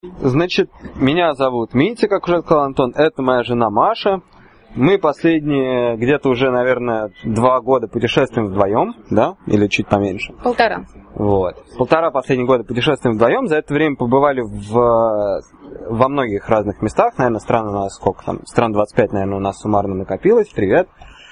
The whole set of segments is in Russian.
Значит, меня зовут Митя, как уже сказал Антон, это моя жена Маша. Мы последние где-то уже, наверное, 2 года путешествуем вдвоем, да? Или чуть поменьше? 1,5. Вот. 1,5 последних года путешествуем вдвоем. За это время побывали во многих разных местах. Наверное, стран у нас сколько там? Стран 25, наверное, у нас суммарно накопилось. Привет.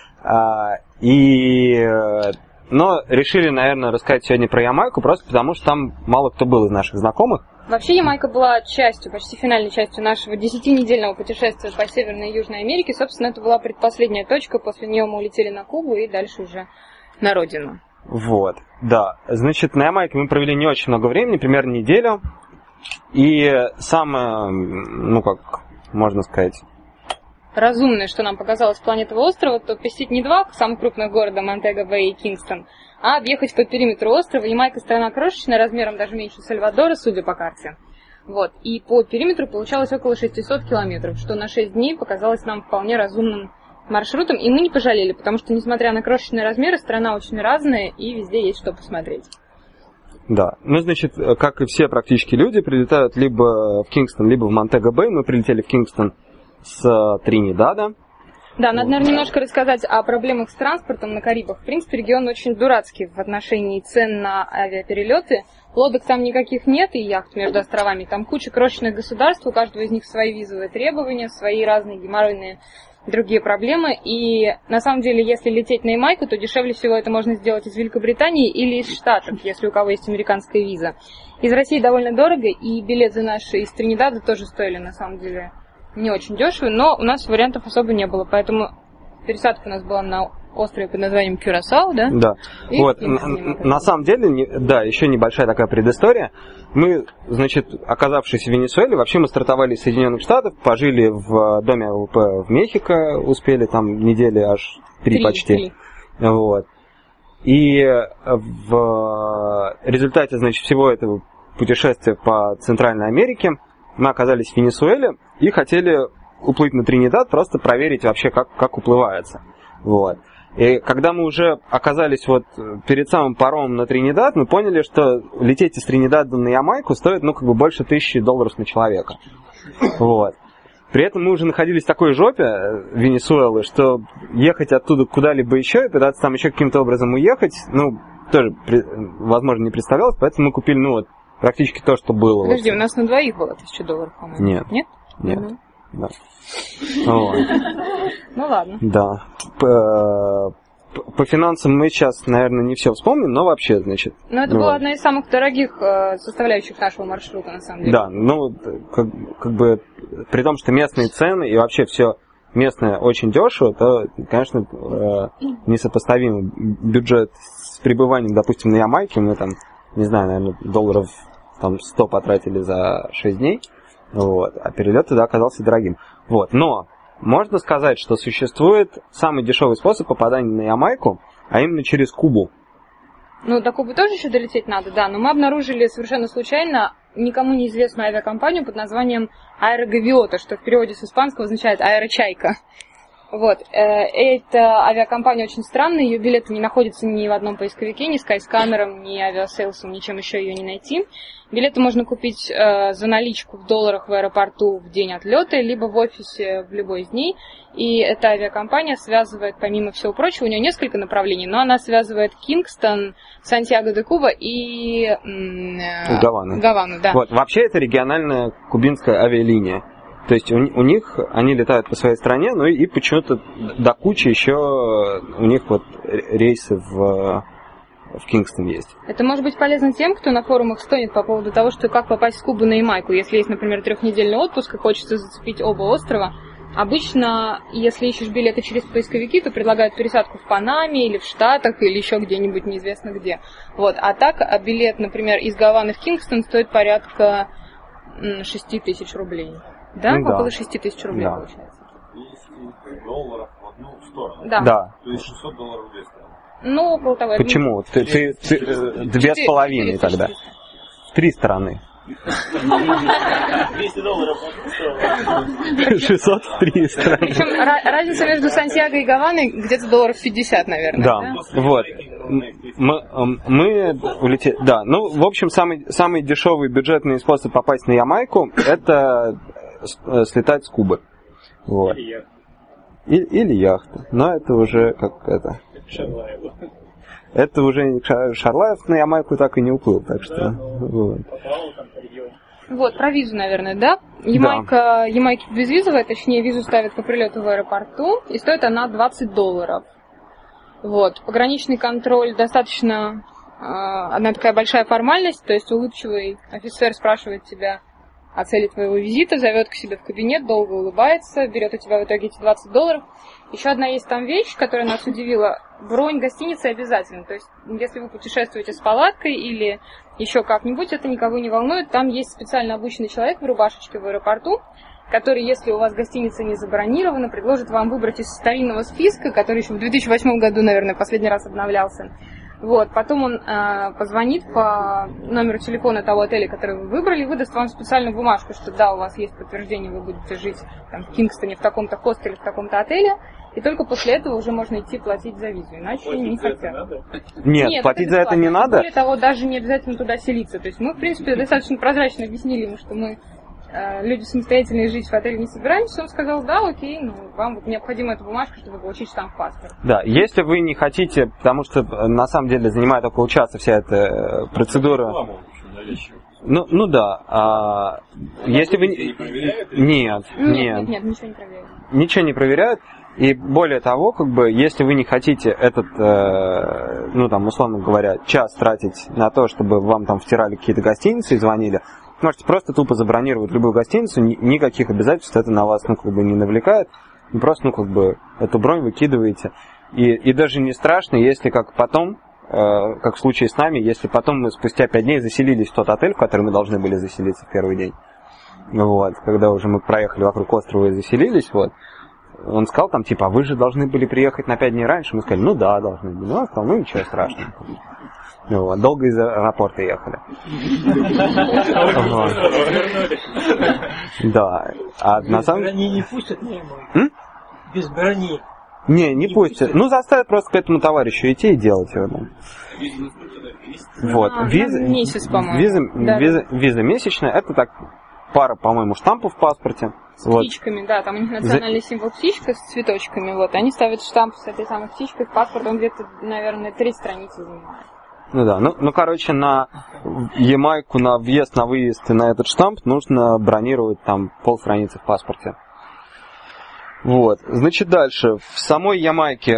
Но решили, наверное, рассказать сегодня про Ямайку, просто потому что там мало кто был из наших знакомых. Вообще Ямайка была частью, почти финальной частью нашего 10-недельного путешествия по Северной и Южной Америке. Собственно, это была предпоследняя точка. После нее мы улетели на Кубу и дальше уже на родину. Вот, да. Значит, на Ямайке мы провели не очень много времени, примерно неделю. И самое, как можно сказать, разумное, что нам показалось в плане этого острова, то посетить не 2 самых крупных города, Монтего-Бэй и Кингстон, а объехать по периметру острова. Ямайка страна крошечная, размером даже меньше Сальвадора, судя по карте. Вот. И по периметру получалось около 600 километров, что на 6 дней показалось нам вполне разумным маршрутом. И мы не пожалели, потому что, несмотря на крошечные размеры, страна очень разная, и везде есть что посмотреть. Да. Значит, как и все практически люди, прилетают либо в Кингстон, либо в Монтего-Бэй. Мы прилетели в Кингстон с Тринидада. Да, надо, наверное, немножко рассказать о проблемах с транспортом на Карибах. В принципе, регион очень дурацкий в отношении цен на авиаперелеты. Лодок там никаких нет, и яхт между островами. Там куча крошечных государств, у каждого из них свои визовые требования, свои разные геморройные другие проблемы. И на самом деле, если лететь на Ямайку, то дешевле всего это можно сделать из Великобритании или из Штатов, если у кого есть американская виза. Из России довольно дорого, и билеты наши из Тринидада тоже стоили, на самом деле, не очень дешево, но у нас вариантов особо не было, поэтому пересадка у нас была на острове под названием Кюрасао, да? Да. И вот, на самом деле, да, еще небольшая такая предыстория. Мы, значит, оказавшись в Венесуэле, вообще мы стартовали из Соединенных Штатов, пожили в доме АВП в Мехико, успели там недели аж 3 почти. 3. Вот. И в результате, значит, всего этого путешествия по Центральной Америке мы оказались в Венесуэле и хотели уплыть на Тринидад, просто проверить вообще, как уплывается. Вот. И когда мы уже оказались вот перед самым паромом на Тринидад, мы поняли, что лететь из Тринидада на Ямайку стоит, больше $1000 на человека. Вот. При этом мы уже находились в такой жопе Венесуэлы, что ехать оттуда куда-либо еще и пытаться там еще каким-то образом уехать, тоже, возможно, не представлялось, поэтому мы купили, практически то, что было. Подожди, у нас на двоих было $1000, по-моему. Нет. Нет? Нет. Угу. Да. Вот. Ну ладно. Да. По финансам мы сейчас, наверное, не все вспомним, но вообще, значит... Это была одна из самых дорогих составляющих нашего маршрута, на самом деле. Да, как бы при том, что местные цены и вообще все местное очень дешево, то, конечно, несопоставимый бюджет с пребыванием, допустим, на Ямайке. Мы там, не знаю, наверное, $100 потратили за 6 дней. Вот, а перелет туда оказался дорогим. Вот, но можно сказать, что существует самый дешевый способ попадания на Ямайку, а именно через Кубу. До Кубы тоже еще долететь надо, да, но мы обнаружили совершенно случайно никому неизвестную авиакомпанию под названием Аэрогавиота, что в переводе с испанского означает аэрочайка. Вот, эта авиакомпания очень странная, ее билеты не находятся ни в одном поисковике, ни Skyscanner, ни Aviasales, ничем еще ее не найти. Билеты можно купить за наличку в долларах в аэропорту в день отлета, либо в офисе в любой из дней. И эта авиакомпания связывает, помимо всего прочего, у нее несколько направлений, но она связывает Кингстон, Сантьяго-де-Куба и Гавану, да. Вот, вообще это региональная кубинская авиалиния. То есть у них, они летают по своей стране, и почему-то до кучи еще у них вот рейсы в Кингстон есть. Это может быть полезно тем, кто на форумах стонет по поводу того, что как попасть с Кубы на Ямайку. Если есть, например, 3-недельный отпуск и хочется зацепить оба острова, обычно, если ищешь билеты через поисковики, то предлагают пересадку в Панаме или в Штатах, или еще где-нибудь неизвестно где. Вот. А так билет, например, из Гаваны в Кингстон стоит порядка 6000 рублей. Да? Около 6000 рублей получается. $200 в одну сторону. Да. То есть $600 в две стороны. Около того. Почему? Ты 2,5 тогда. В 3 стороны. $200 в 600 в 3 стороны. Причем разница между Сантьяго и Гаваной где-то $50, наверное. Да, вот. Мы улетели... Да, ну, в общем, самый дешевый бюджетный способ попасть на Ямайку — это слетать с Кубы. Вот. Или яхта. Но это уже как это... Шарлаева. Это уже Шарлаев на Ямайку так и не уплыл, так что... Вот. Вот, про визу, наверное, да? Ямайка безвизовая, точнее, визу ставят по прилету в аэропорту, и стоит она $20. Вот, пограничный контроль достаточно одна такая большая формальность, то есть улыбчивый офицер спрашивает тебя о цели твоего визита, зовет к себе в кабинет, долго улыбается, берет у тебя в итоге эти $20. Еще одна есть там вещь, которая нас удивила. Бронь гостиницы обязательно. То есть, если вы путешествуете с палаткой или еще как-нибудь, это никого не волнует. Там есть специально обученный человек в рубашечке в аэропорту, который, если у вас гостиница не забронирована, предложит вам выбрать из старинного списка, который еще в 2008 году, наверное, последний раз обновлялся. Вот, потом он позвонит по номеру телефона того отеля, который вы выбрали, и выдаст вам специальную бумажку, что да, у вас есть подтверждение, вы будете жить там, в Кингстоне, в таком-то хостеле, в таком-то отеле, и только после этого уже можно идти платить за визу, иначе платить не хотят. Нет, платить за это не надо. Более того, даже не обязательно туда селиться. То есть мы, в принципе, достаточно прозрачно объяснили ему, что мы люди самостоятельные, жить в отеле не собираемся. Он сказал, да, окей, ну, вам вот необходима эта бумажка, чтобы получить штамп паспорта. Да, если вы не хотите, потому что на самом деле занимает около часа вся эта процедура. Ну да. Если вы... Нет, ничего не проверяют. Ничего не проверяют. И более того, как бы, если вы не хотите этот, ну там, условно говоря, час тратить на то, чтобы вам там втирали какие-то гостиницы и звонили, можете просто тупо забронировать любую гостиницу, никаких обязательств это на вас, ну, как бы, не навлекает. Вы просто, ну, как бы, эту бронь выкидываете. И даже не страшно, если как потом, как в случае с нами, если потом мы спустя 5 дней заселились в тот отель, в который мы должны были заселиться в первый день. Вот, когда уже мы проехали вокруг острова и заселились, вот. Он сказал там, типа, а вы же должны были приехать на 5 дней раньше. Мы сказали, ну да, должны были. Ну, он сказал, ну ничего страшного. Вот, долго из аэропорта ехали. Да. А на самом деле... Брони не пустят, не без брони. Не пустят. Ну, заставят просто к этому товарищу идти и делать его. Вот. Месяц, по-моему. Виза месячная. Это так пара, по-моему, штампов в паспорте. С птичками, да, там у них национальный символ птичка с цветочками, вот. Они ставят штамп с этой самой птичкой в паспорт, он где-то, наверное, 3 страницы занимает. Ну да, ну короче, на Ямайку, на въезд, на выезд и на этот штамп нужно бронировать там полстраницы в паспорте. Вот, значит, дальше. В самой Ямайке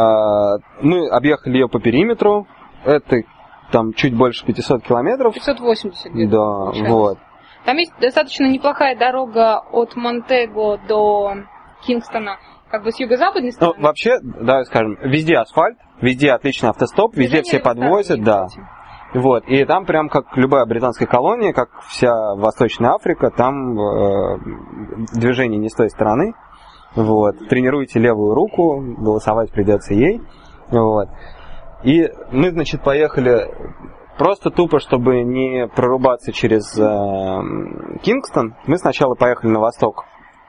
мы объехали ее по периметру, это там чуть больше 500 километров. 580 где-то. Да, получается. вот. Там есть достаточно неплохая дорога от Монтего до Кингстона, как бы с юго-западной стороны. Ну, вообще, давай скажем, везде асфальт, везде отличный автостоп, везде все подвозят, да. Вот, и там прям как любая британская колония, как вся Восточная Африка, там движение не с той стороны. Вот, тренируйте левую руку, голосовать придется ей. Вот. И мы, значит, поехали просто тупо, чтобы не прорубаться через Кингстон. Мы сначала поехали на восток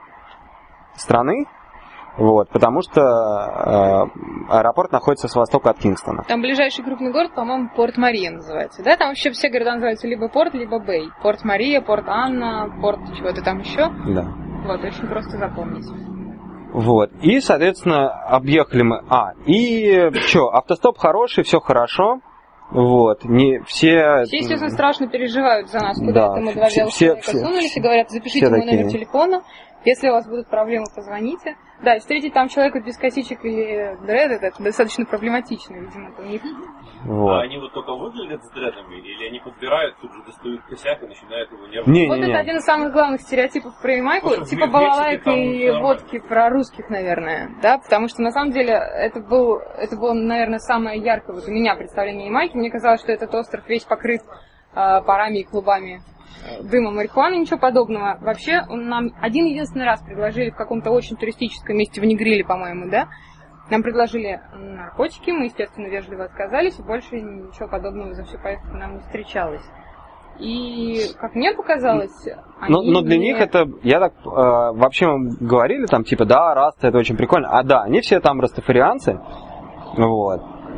страны, вот, потому что аэропорт находится с востока от Кингстона. Там ближайший крупный город, по-моему, Порт-Мария называется, да? Там вообще все города называются либо Порт, либо Бэй. Порт-Мария, Порт-Анна, Порт чего-то там еще. Да. Вот, очень просто запомнить. Вот, и, соответственно, объехали мы... автостоп хороший, все хорошо. Вот, не все... Все, естественно, страшно переживают за нас, куда это мы 2 человека сунулись и говорят, запишите мой номер телефона, если у вас будут проблемы, позвоните. Да, и встретить там человека без косичек или дредов, это достаточно проблематично, видимо, у них. Вот. А они вот только выглядят с дредами, или они подбирают, тут же достают косяк и начинают его нервно? Это один из самых главных стереотипов про Ямайку, типа балалайк и водки про русских, наверное, да, потому что на самом деле это было, наверное, самое яркое вот у меня представление Ямайки. Мне казалось, что этот остров весь покрыт парами и клубами дыма марихуаны, ничего подобного. Вообще, нам один-единственный раз предложили в каком-то очень туристическом месте, в Негриле, по-моему, да? Нам предложили наркотики, мы, естественно, вежливо отказались, и больше ничего подобного за всю поездку нам не встречалось. И, как мне показалось... Но для них это, я так, вообще мы говорили там, типа, да, раста, это очень прикольно. А да, они все там растафарианцы, вот.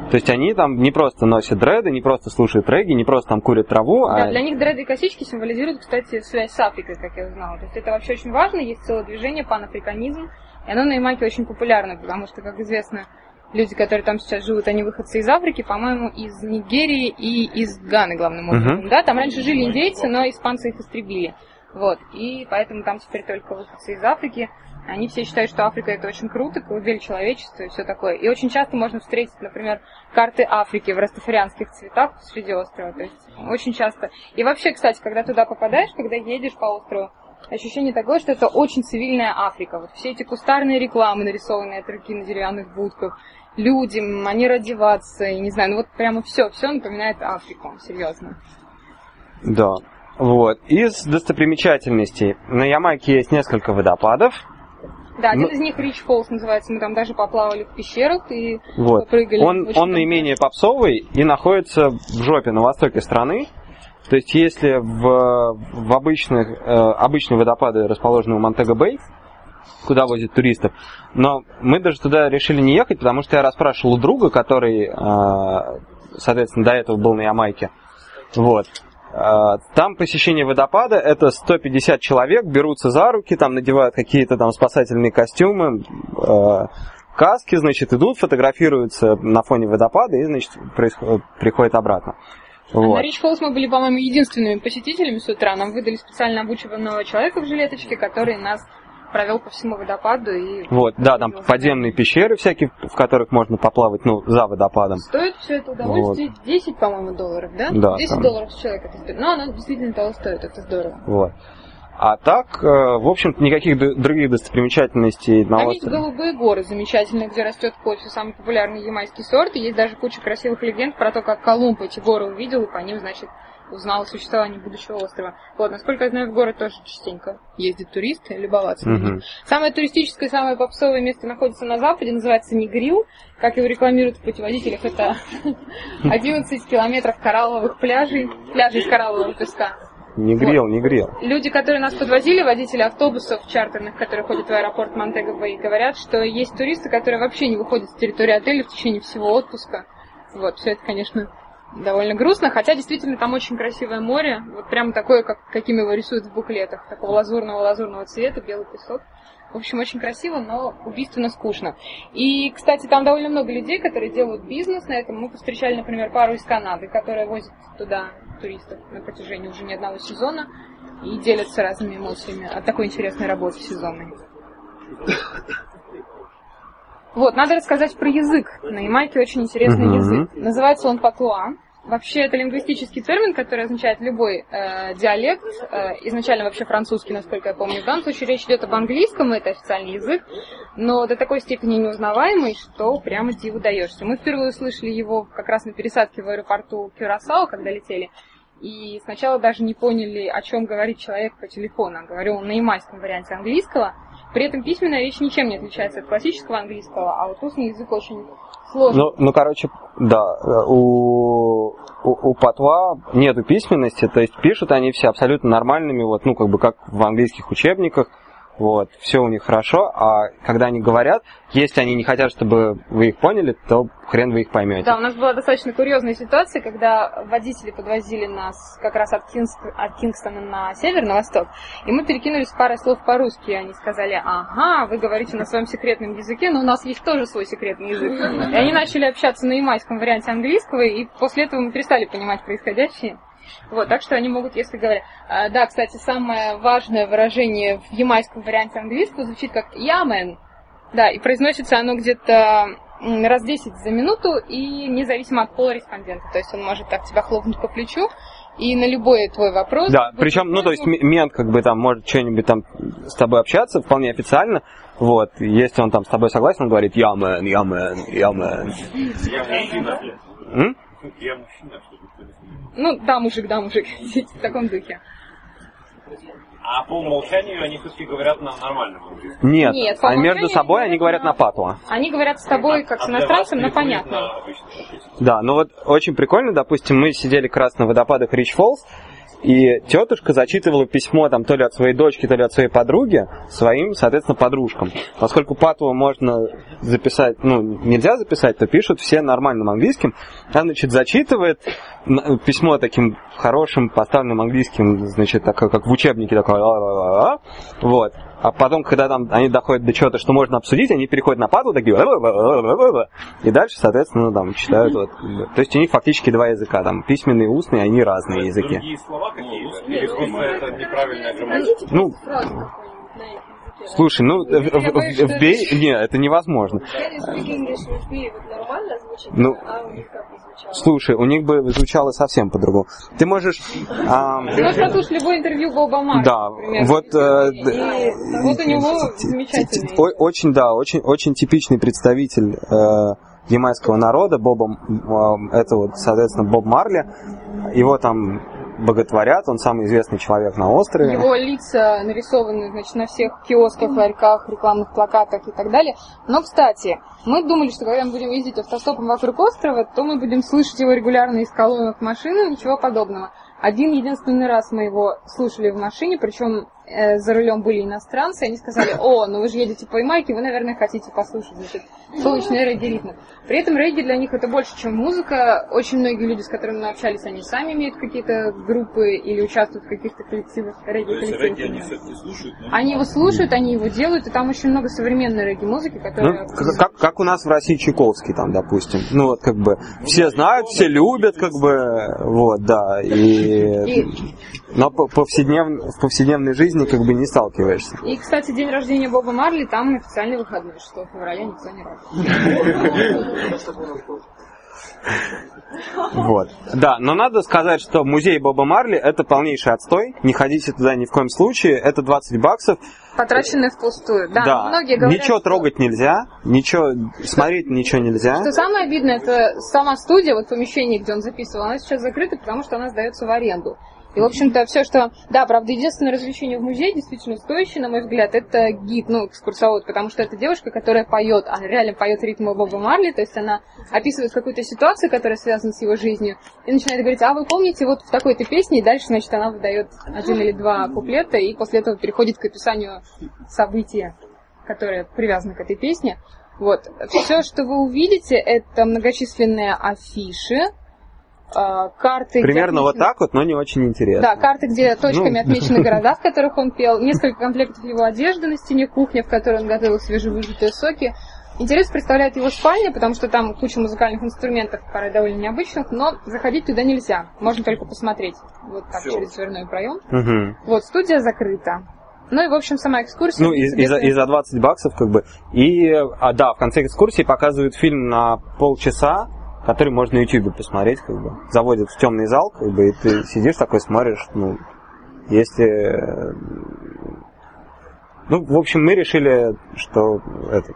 То есть они там не просто носят дреды, не просто слушают регги, не просто там курят траву, Да, для них дреды и косички символизируют, кстати, связь с Африкой, как я узнала. То есть это вообще очень важно, есть целое движение панафриканизм, и оно на Ямайке очень популярно, потому что, как известно, люди, которые там сейчас живут, они выходцы из Африки, по-моему, из Нигерии и из Ганы, главным образом. Да, там раньше жили индейцы, но испанцы их истребили. Вот, и поэтому там теперь только выходцы из Африки. Они все считают, что Африка это очень круто, колыбель человечества и все такое. И очень часто можно встретить, например, карты Африки в растафарианских цветах среди острова. То есть очень часто. И вообще, кстати, когда туда попадаешь, когда едешь по острову, ощущение такое, что это очень цивильная Африка. Вот все эти кустарные рекламы, нарисованные от руки на деревянных будках, люди, манера одеваться, и не знаю, ну вот прямо все напоминает Африку, серьезно. Да, вот. Из достопримечательностей на Ямайке есть несколько водопадов. Да, один из них Рич Фоллс называется, мы там даже поплавали в пещерах и вот. попрыгали. Он наименее попсовый и находится в жопе на востоке страны. То есть если в обычные водопады расположены в Монтего-Бэй, куда возят туристов, но мы даже туда решили не ехать, потому что я расспрашивал у друга, который, соответственно, до этого был на Ямайке. Вот. Там посещение водопада, это 150 человек, берутся за руки, там надевают какие-то там спасательные костюмы, каски, значит, идут, фотографируются на фоне водопада и, значит, приходят обратно. Вот. На Рич Фоллс мы были, по-моему, единственными посетителями с утра. Нам выдали специально обученного человека в жилеточке, который нас провел по всему водопаду. И вот, да, там подземные пещеры всякие, в которых можно поплавать, ну, за водопадом. Стоит все это удовольствие вот. 10, по-моему, долларов, да? Да. 10 долларов с человека это стоит. Но оно действительно того стоит, это здорово. Вот. А так, в общем-то, никаких других достопримечательностей на острове. Там есть голубые горы замечательные, где растет кофе, самый популярный ямайский сорт. И есть даже куча красивых легенд про то, как Колумб эти горы увидел, и по ним, значит, узнал о существовании будущего острова. Вот, насколько я знаю, в горы тоже частенько ездят туристы, любоваться на них. Самое туристическое, самое попсовое место находится на западе, называется Негрил. Как его рекламируют в путеводителях, это 11 километров коралловых пляжей из кораллового песка. Негрил. Люди, которые нас подвозили, водители автобусов чартерных, которые ходят в аэропорт Монтего-Бэй, говорят, что есть туристы, которые вообще не выходят с территории отеля в течение всего отпуска. Вот, все это, конечно, довольно грустно, хотя действительно там очень красивое море, вот прямо такое, каким его рисуют в буклетах, такого лазурного цвета, белый песок. В общем, очень красиво, но убийственно скучно. И, кстати, там довольно много людей, которые делают бизнес на этом. Мы повстречали, например, пару из Канады, которая возит туда туристов на протяжении уже не одного сезона и делятся разными эмоциями от такой интересной работы сезонной. Вот, надо рассказать про язык. На Ямайке очень интересный язык. Называется он патуа. Вообще, это лингвистический термин, который означает любой диалект. Изначально вообще французский, насколько я помню. В данном случае речь идет об английском, это официальный язык, но до такой степени неузнаваемый, что прямо диву даешься. Мы впервые услышали его как раз на пересадке в аэропорту Кюрасао, когда летели. И сначала даже не поняли, о чем говорит человек по телефону. Говорил он на ямайском варианте английского. При этом письменная речь ничем не отличается от классического английского, а вот устный язык очень сложный. Ну, короче, да, у патуа нету письменности, то есть пишут они все абсолютно нормальными, вот, ну, как бы как в английских учебниках. Вот, все у них хорошо, а когда они говорят, если они не хотят, чтобы вы их поняли, то хрен вы их поймете. Да, у нас была достаточно курьезная ситуация, когда водители подвозили нас как раз от Кингстона на север, на восток, и мы перекинулись парой слов по-русски, и они сказали: ага, вы говорите на своем секретном языке, но у нас есть тоже свой секретный язык. И они начали общаться на ямайском варианте английского, и после этого мы перестали понимать происходящее. Вот, так что они могут, если говорят... Да, кстати, самое важное выражение в ямайском варианте английского звучит как «yeah, man». Да, и произносится оно где-то раз 10 за минуту, и независимо от пола респондента. То есть он может так тебя хлопнуть по плечу, и на любой твой вопрос... Да, причем, ну, то есть мент как бы там может что-нибудь там с тобой общаться, вполне официально. Вот, если он там с тобой согласен, он говорит «yeah, man, yeah, man, yeah, man». Я мужчина, чтобы кто-то... Ну, да, мужик, в таком духе. А по умолчанию они все-таки говорят на нормальном английском? Нет, а между собой они говорят на патуа. Они говорят с тобой как с иностранцем, но понятно. Да, ну вот очень прикольно, допустим, мы сидели как раз на водопадах Рич Фоллс, И тетушка зачитывала письмо там то ли от своей дочки, то ли от своей подруги своим, соответственно, подружкам. Поскольку патву можно записать, нельзя записать, то пишут все нормальным английским. Она, значит, зачитывает письмо таким хорошим поставленным английским, значит, как в учебнике, такое, вот. А потом, когда там они доходят до чего-то, что можно обсудить, они переходят на патву, такие, и дальше, соответственно, там читают. Вот. То есть у них фактически два языка, там письменный и устный, они разные языки. Другие слова какие-то? Или просто это неправильная грамматика? Слушай, нет, это невозможно. Слушай, у них бы звучало совсем по-другому. Ты можешь... Ты можешь послушать любое интервью Боба Марли. Да, например, вот у него замечательный. очень типичный представитель ямайского народа, это вот, соответственно, Боб Марли. Его там боготворят, он самый известный человек на острове. Его лица нарисованы, значит, на всех киосках, ларьках, рекламных плакатах и так далее. Но, кстати, мы думали, что когда мы будем ездить автостопом вокруг острова, то мы будем слышать его регулярно из колонок машины, ничего подобного. Один единственный раз мы его слушали в машине, причем за рулем были иностранцы, и они сказали: ну вы же едете по Ямайке, вы, наверное, хотите послушать, значит, солнечные регги-ритмы. При этом регги для них это больше, чем музыка. Очень многие люди, с которыми мы общались, они сами имеют какие-то группы или участвуют в каких-то коллективах, регги-коллективах. Регги они все-таки слушают? Они его слушают, они его делают, и там очень много современной регги-музыки, которая... Как у нас в России Чайковский, там, допустим. Все знают, все любят, да, но в повседневной жизни не сталкиваешься. И, кстати, день рождения Боба Марли, там официальный выходной, 6 февраля никто не радует. Вот. Да, но надо сказать, что музей Боба Марли это полнейший отстой. Не ходите туда ни в коем случае. Это $20. Потраченные впустую. Да, многие говорят, ничего трогать нельзя, смотреть ничего нельзя. Что самое обидное, это сама студия, помещение, где он записывал, она сейчас закрыта, потому что она сдается в аренду. И, в общем-то, все, что... Да, правда, единственное развлечение в музее, действительно стоящее, на мой взгляд, это гид, экскурсовод, потому что это девушка, которая поет, она реально поет ритмы Боба Марли, то есть она описывает какую-то ситуацию, которая связана с его жизнью, и начинает говорить: вы помните, в такой-то песне, и дальше, значит, она выдает 1 или 2 куплета, и после этого переходит к описанию события, которое привязано к этой песне. Все, что вы увидите, это многочисленные афиши, карты... Примерно но не очень интересно. Да, карты, где точками отмечены города, в которых он пел, несколько комплектов его одежды на стене, кухня, в которой он готовил свежевыжатые соки. Интерес представляет его спальня, потому что там куча музыкальных инструментов, порой довольно необычных, но заходить туда нельзя, можно только посмотреть, через дверной проем. Угу. Студия закрыта. И, в общем, сама экскурсия... И за $20 И, в конце экскурсии показывают фильм на полчаса, который можно на YouTube посмотреть, заводят в темный зал, и ты сидишь такой, смотришь, если... в общем, мы решили, что это...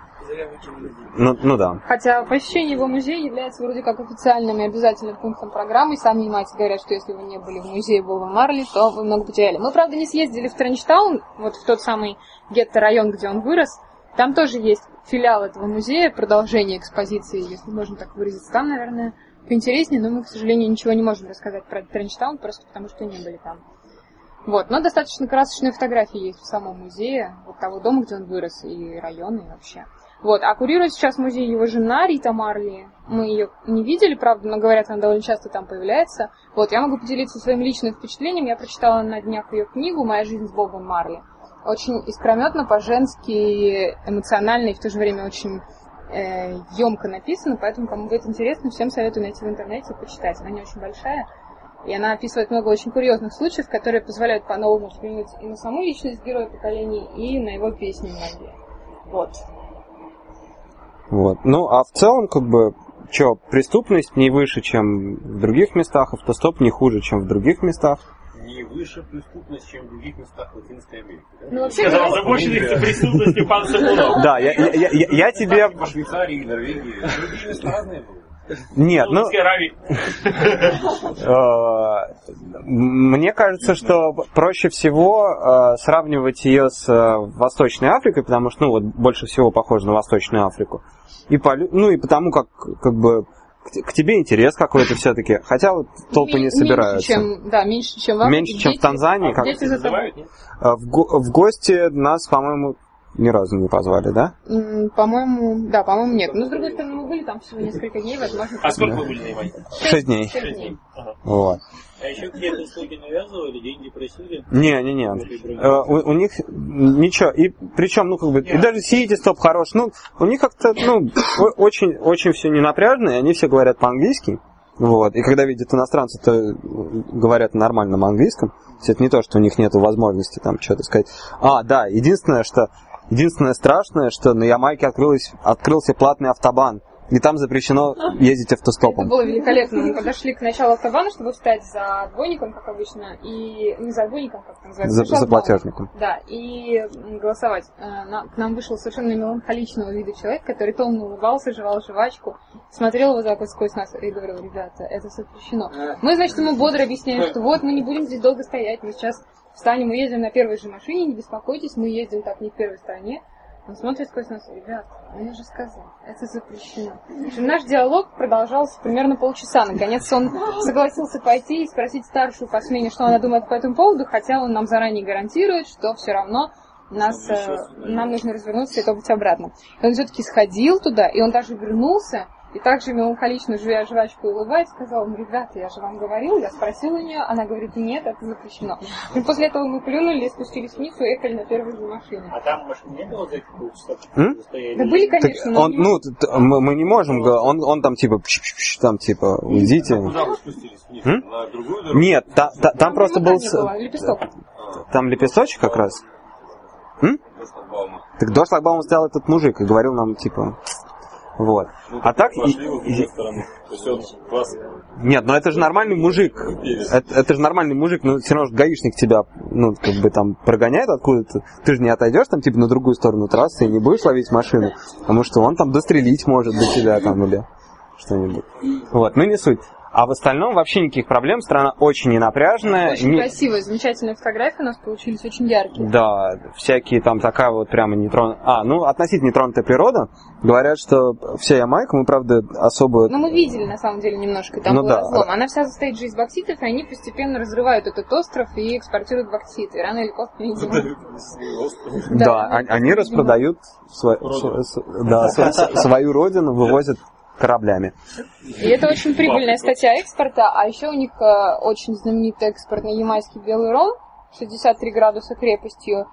да. Хотя посещение его музея является вроде как официальным и обязательным пунктом программы, и сами ямайцы говорят, что если вы не были в музее Боба Марли, то вы много потеряли. Мы, правда, не съездили в Тренчтаун, в тот самый гетто-район, где он вырос. Там тоже есть филиал этого музея, продолжение экспозиции, если можно так выразиться. Там, наверное, поинтереснее, но мы, к сожалению, ничего не можем рассказать про Тренчтаун, просто потому что не были там. Но достаточно красочные фотографии есть в самом музее, того дома, где он вырос, и района, и вообще. А курирует сейчас музей его жена Рита Марли. Мы ее не видели, правда, но говорят, она довольно часто там появляется. Я могу поделиться своим личным впечатлением. Я прочитала на днях ее книгу «Моя жизнь с Бобом Марли». Очень искрометно, по-женски, эмоционально и в то же время очень емко написано, поэтому, кому будет интересно, всем советую найти в интернете и почитать. Она не очень большая, и она описывает много очень курьезных случаев, которые позволяют по-новому взглянуть и на саму личность героя поколений, и на его песни многие. А в целом, преступность не выше, чем в других местах, автостоп не хуже, чем в других местах. Не выше преступность, чем в других местах Латинской Америки. Сказал озабоченных преступностью пан Сапунов. Да, я тебе... По Швейцарии, Норвегии. Другие места разные были. Нет, мне кажется, что проще всего сравнивать ее с Восточной Африкой, потому что, больше всего похоже на Восточную Африку. И потому как к тебе интерес какой-то все-таки. Хотя вот толпы не собираются. Меньше, чем в Африке. Меньше, чем в Танзании. Дети Называют, нет? В гости нас, по-моему, ни разу не позвали, да? По-моему, нет. Но, с другой стороны, мы были там всего несколько дней, возможно. А сколько вы были на Ямайке? 6 дней. 6 дней. Ага. Вот. А еще какие-то услуги навязывали, деньги просили? Не. У них ничего. И причем, и даже City-Stop хорош. У них как-то, очень, очень все ненапряжно, и они все говорят по-английски. Вот. И когда видят иностранцев, то говорят на нормальном английском. То есть это не то, что у них нет возможности там что-то сказать. Да, единственное страшное, что на Ямайке открылся платный автобан. И там запрещено ездить автостопом. Это было великолепно. Мы подошли к началу автобана, чтобы встать за отбойником, как обычно, и не за отбойником, как это называется, за платежником. Да, и голосовать. К нам вышел совершенно меланхоличного вида человек, который томно улыбался, жевал жвачку, смотрел вот так вот сквозь нас и говорил: ребята, это запрещено. Мы, значит, ему бодро объясняем, что вот мы не будем здесь долго стоять, мы сейчас встанем, мы едем на первой же машине, не беспокойтесь, мы ездим так не в первой стороне. Он смотрит сквозь нас: ребят, я же сказал, это запрещено. Наш диалог продолжался примерно полчаса. Наконец он согласился пойти и спросить старшую по смене, что она думает по этому поводу, хотя он нам заранее гарантирует, что все равно нам нужно развернуться и топать обратно. И он все-таки сходил туда, и он даже вернулся, и также меланхолично, жуя жвачку и улыбаясь, сказал: ребята, я же вам говорил, я спросил у нее, она говорит: нет, это запрещено. И после этого мы плюнули, спустились вниз и уехали на первой же машине. А там машин не было за этих полчаса? Да были, конечно, так мы не можем, он там уйдите. Куда вы спустились вниз? На другую дорогу? Нет, там просто был... лепесток. Там лепесточек как раз? Так до шлагбаума стоял этот мужик и говорил нам, вот. А так... Нет, это же нормальный мужик. Это же нормальный мужик, но все равно же гаишник тебя, там прогоняет откуда-то. Ты же не отойдешь там, на другую сторону трассы и не будешь ловить машину. Потому что он там дострелить может до тебя там или что-нибудь. Вот, не суть. А в остальном вообще никаких проблем, страна очень ненапряжная. Очень красивая, замечательные фотографии у нас получились, очень яркие. Да, всякие там такая вот прямо относительно нетронутая природа. Говорят, что вся Ямайка, мы, правда, особо... Мы видели, на самом деле, немножко, там был разлом. Она вся состоит же из бокситов, и они постепенно разрывают этот остров и экспортируют бокситы. И рано или поздно, видимо... Да, они распродают свою родину, вывозят кораблями. И это очень прибыльная статья экспорта, а еще у них очень знаменитый экспортный ямайский белый ром, 63 градуса крепостью.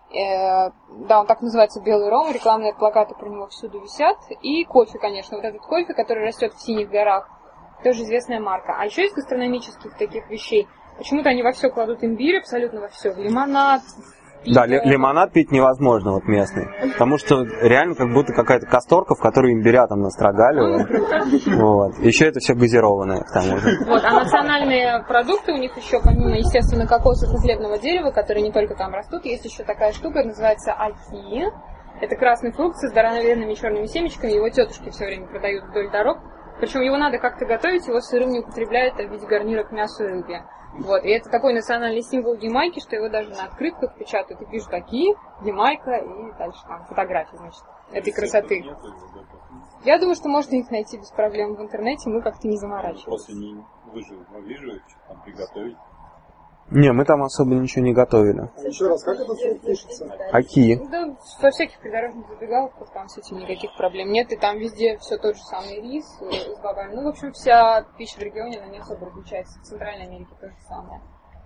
Он так называется, белый ром, рекламные плакаты про него всюду висят. И кофе, конечно, вот этот кофе, который растет в синих горах, тоже известная марка. А еще из гастрономических таких вещей, почему-то они во все кладут имбирь, абсолютно во все, в лимонад. Да, лимонад пить невозможно местный, потому что реально как будто какая-то касторка, в которую имбиря там настрогали. Вот. Еще это все газированное, к тому же. Вот, а национальные продукты у них еще, помимо, естественно, кокосов и хлебного дерева, которые не только там растут, есть еще такая штука, называется аки. Это красный фрукт со здоровенными черными семечками, его тетушки все время продают вдоль дорог. Причем его надо как-то готовить, его сырым не употребляют в виде гарнира к мясу и рыбе. Вот, и это такой национальный символ Ямайки, что его даже на открытках печатают и пишут такие, Ямайка, и дальше там фотографии, значит, этой красоты. Я думаю, что можно их найти без проблем в интернете, мы как-то не заморачиваемся. Просто вы же могли же что-то там приготовить? Не, мы там особо ничего не готовили. Еще раз, как это слово пишется? Аки. Да, во всяких придорожных забегаловках там с этим никаких проблем нет, и там везде все тот же самый рис с бобами. В общем, вся пища в регионе, она не особо различается. В Центральной Америке то же самое.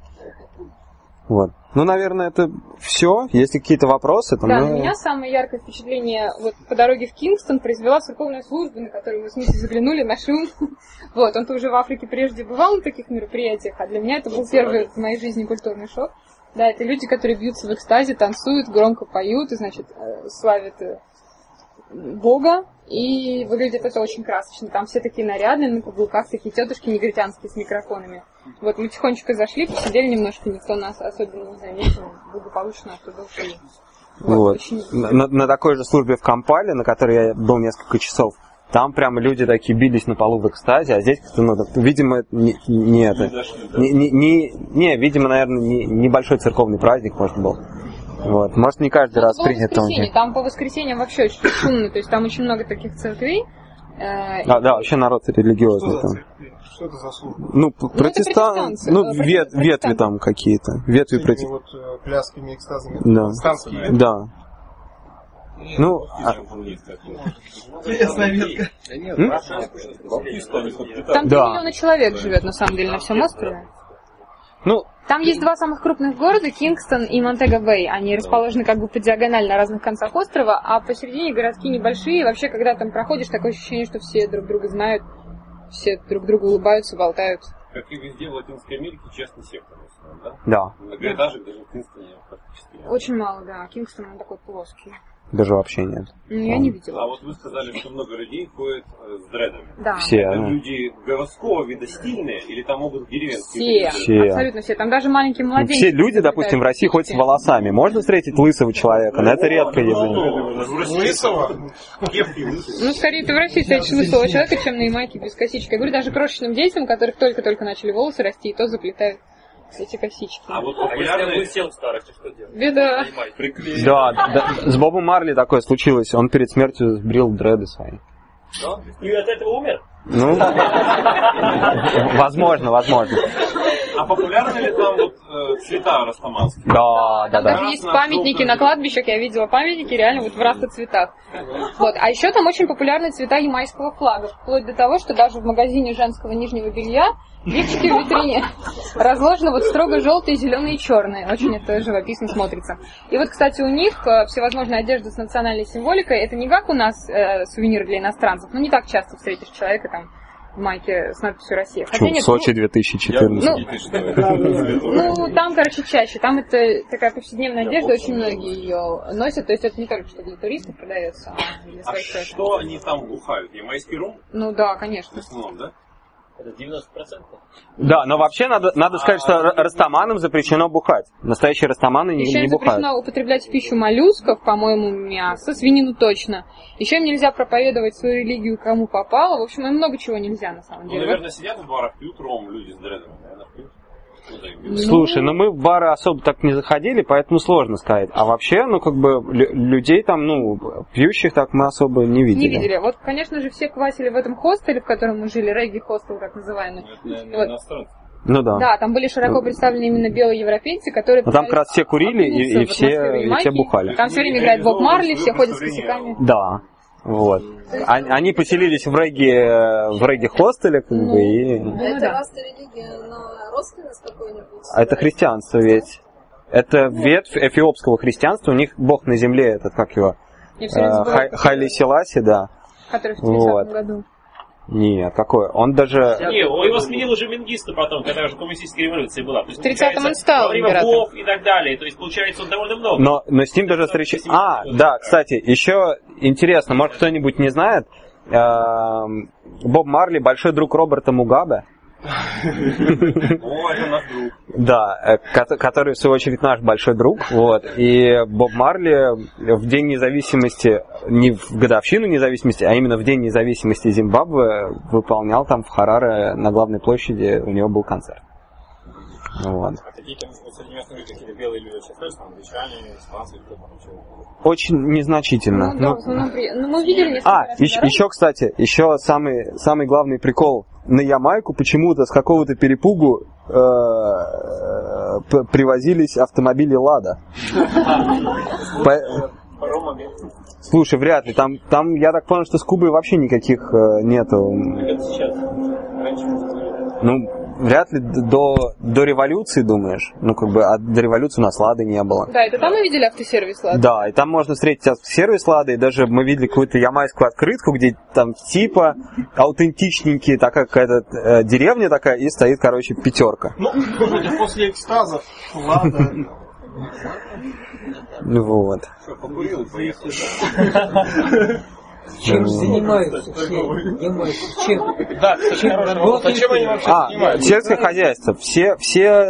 Вот. Наверное, это все. Если какие-то вопросы, то Да, на меня самое яркое впечатление по дороге в Кингстон произвела церковная служба, на которую мы с Митей заглянули на шум. Вот, он-то уже в Африке прежде бывал на таких мероприятиях, а для меня это был первый в моей жизни культурный шок. Да, это люди, которые бьются в экстазе, танцуют, громко поют и, значит, славят Бога. И выглядит это очень красочно. Там все такие нарядные, на каблуках, такие тетушки негритянские с микрофонами. Вот мы тихонечко зашли, посидели немножко, никто нас особенно не заметил, благополучно оттуда ушли. Вот. На такой же службе в Кампале, на которой я был несколько часов, там прямо люди такие бились на полу в экстазе, а здесь как-то, видимо, видимо, наверное, небольшой церковный праздник, может, был. Вот. Может, не каждый раз принято. Там по воскресеньям вообще очень шумно, то есть там очень много таких церквей. Да, вообще народ религиозный там. Что это за служба? Ну, протестанты, ветви там какие-то. Ветви против. Вот плясками, экстазами. Да. Протестантские. Да. Ну, Интересная ветка. Там 3 Да. миллиона человек живет, на самом деле, на всем острове. ну, Там есть 2 самых крупных города, Кингстон и Монтего-Бэй. Они расположены как бы по диагонали на разных концах острова, а посередине городки небольшие. И вообще, когда там проходишь, такое ощущение, что все друг друга знают, все друг другу улыбаются, болтают. Как и везде в Латинской Америке, частный сектор, в основном, да? да, Многоэтажек даже в Кингстоне практически нет. Очень мало, да. Кингстон, он такой плоский. даже вообще нет. Ну, я не А видела. вот вы сказали, что много людей ходят с дредами. Да. Все, Это ну, люди городского вида стильные или там могут деревенские? Все. Абсолютно все. Там даже маленькие младенцы. все люди, допустим, в России ходят с волосами. Можно встретить лысого человека, но это редкое явление. Лысого? Ну, скорее ты в России встретишь лысого человека, чем на Ямайке без косички. Я говорю, даже крошечным детям, у которых только-только начали волосы расти, и то заплетают эти косички. А вот А если я популярные... лысел в старости, что делать? Беда. Приклеить. Да, с Бобом Марли такое случилось. Он перед смертью сбрил дреды свои. И от этого умер? Ну, возможно. А популярны ли там вот цвета растаманские? Да. Там даже есть памятники на кладбищах, я видела памятники реально вот в растоцветах. Вот. А еще там очень популярны цвета ямайского флага, вплоть до того, что даже в магазине женского нижнего белья лифчики в витрине разложены вот строго желтые, зеленые и черные. Очень это живописно смотрится. И вот, кстати, у них всевозможная одежда с национальной символикой. Это не как у нас сувениры для иностранцев. Ну, не так часто встретишь человека там в майке с надписью «Россия». Хотя нет, Сочи 2014. ну, там, короче, чаще. Там это такая повседневная одежда, очень многие ее носят. То есть это не только что для туристов продается, а для А своих тоже. что они там бухают? Ямайский ром? Ну да, конечно. В основном, да? Это 90%. Да, но вообще надо сказать, что растаманам запрещено бухать. Настоящие растаманы Еще не им бухают. запрещено употреблять в пищу моллюсков, по-моему, мясо, свинину точно. Еще им нельзя проповедовать свою религию кому попало. В общем, им много чего нельзя, на самом Ну, деле. наверное, сидят в барах, пьют ром люди с дредами, наверное, пьют. Куда им пьют? Слушай, ну мы в бары особо так не заходили, поэтому сложно сказать. А вообще, ну как бы людей там, ну, пьющих так мы особо не видели. Не видели. Вот, конечно же, все квасили в этом хостеле, в котором мы жили, регги-хостел, так называемый. Ну, это, наверное, Вот. иностранцы. Ну да. Да, там были широко представлены именно белые европейцы, которые... Но там как раз все курили и окунуться в атмосферу все Ямайки. бухали. Там все время играет Боб Марли, все ходят с косяками. Да. Вот. Они поселились в регги-хостеле, как бы, и... Ну, Это да. раста религия на родственность какой-нибудь? А это христианство ведь. Это ветвь эфиопского христианства. У них бог на земле, этот, как его, Я все время забываю, Хайли Селаси, да. который в 30 Вот. году. Нет, какой? Он даже... Не, его сменил уже Менгисту потом, когда уже коммунистическая революция была. То есть, В 30-м он получается, стал во время императором. Бог и так далее. То есть, получается, он довольно много. Но с ним даже встречается... Да, кстати, еще интересно, может кто-нибудь не знает, Боб Марли большой друг Роберта Мугабе. О, это наш друг. Да, который в свою очередь наш большой друг. Вот. И Боб Марли в День независимости, не в годовщину независимости, а именно в День независимости Зимбабве выполнял там в Хараре на главной площади, у него был концерт. Вот. А такие там среди местных какие-то белые люди сейчас тоже, там, англичане, испанцы, кто там еще? Очень незначительно. Ну, да, в основном ну, мы видели несколько раз. Еще, кстати, еще самый главный прикол. На Ямайку почему-то с какого-то перепугу привозились автомобили «Лада». Слушай, вряд ли. Там, я так понял, что с Кубой вообще никаких нету. Это сейчас. Раньше Ну, вряд ли до революции, думаешь? Ну, как бы, а до революции у нас «Лады» не было. Да, это там мы видели автосервис «Лада». Да, и там можно встретить сервис «Лады», и даже мы видели какую-то ямайскую открытку, где там типа аутентичненькие, такая какая-то деревня такая, и стоит, короче, пятерка. Ну, это после экстазов. Ладно. Вот. Что, покурил и поехал. Чем занимаются все? Да, кстати, хороший вопрос. А чем они вообще занимаются? Сельское хозяйство. Все,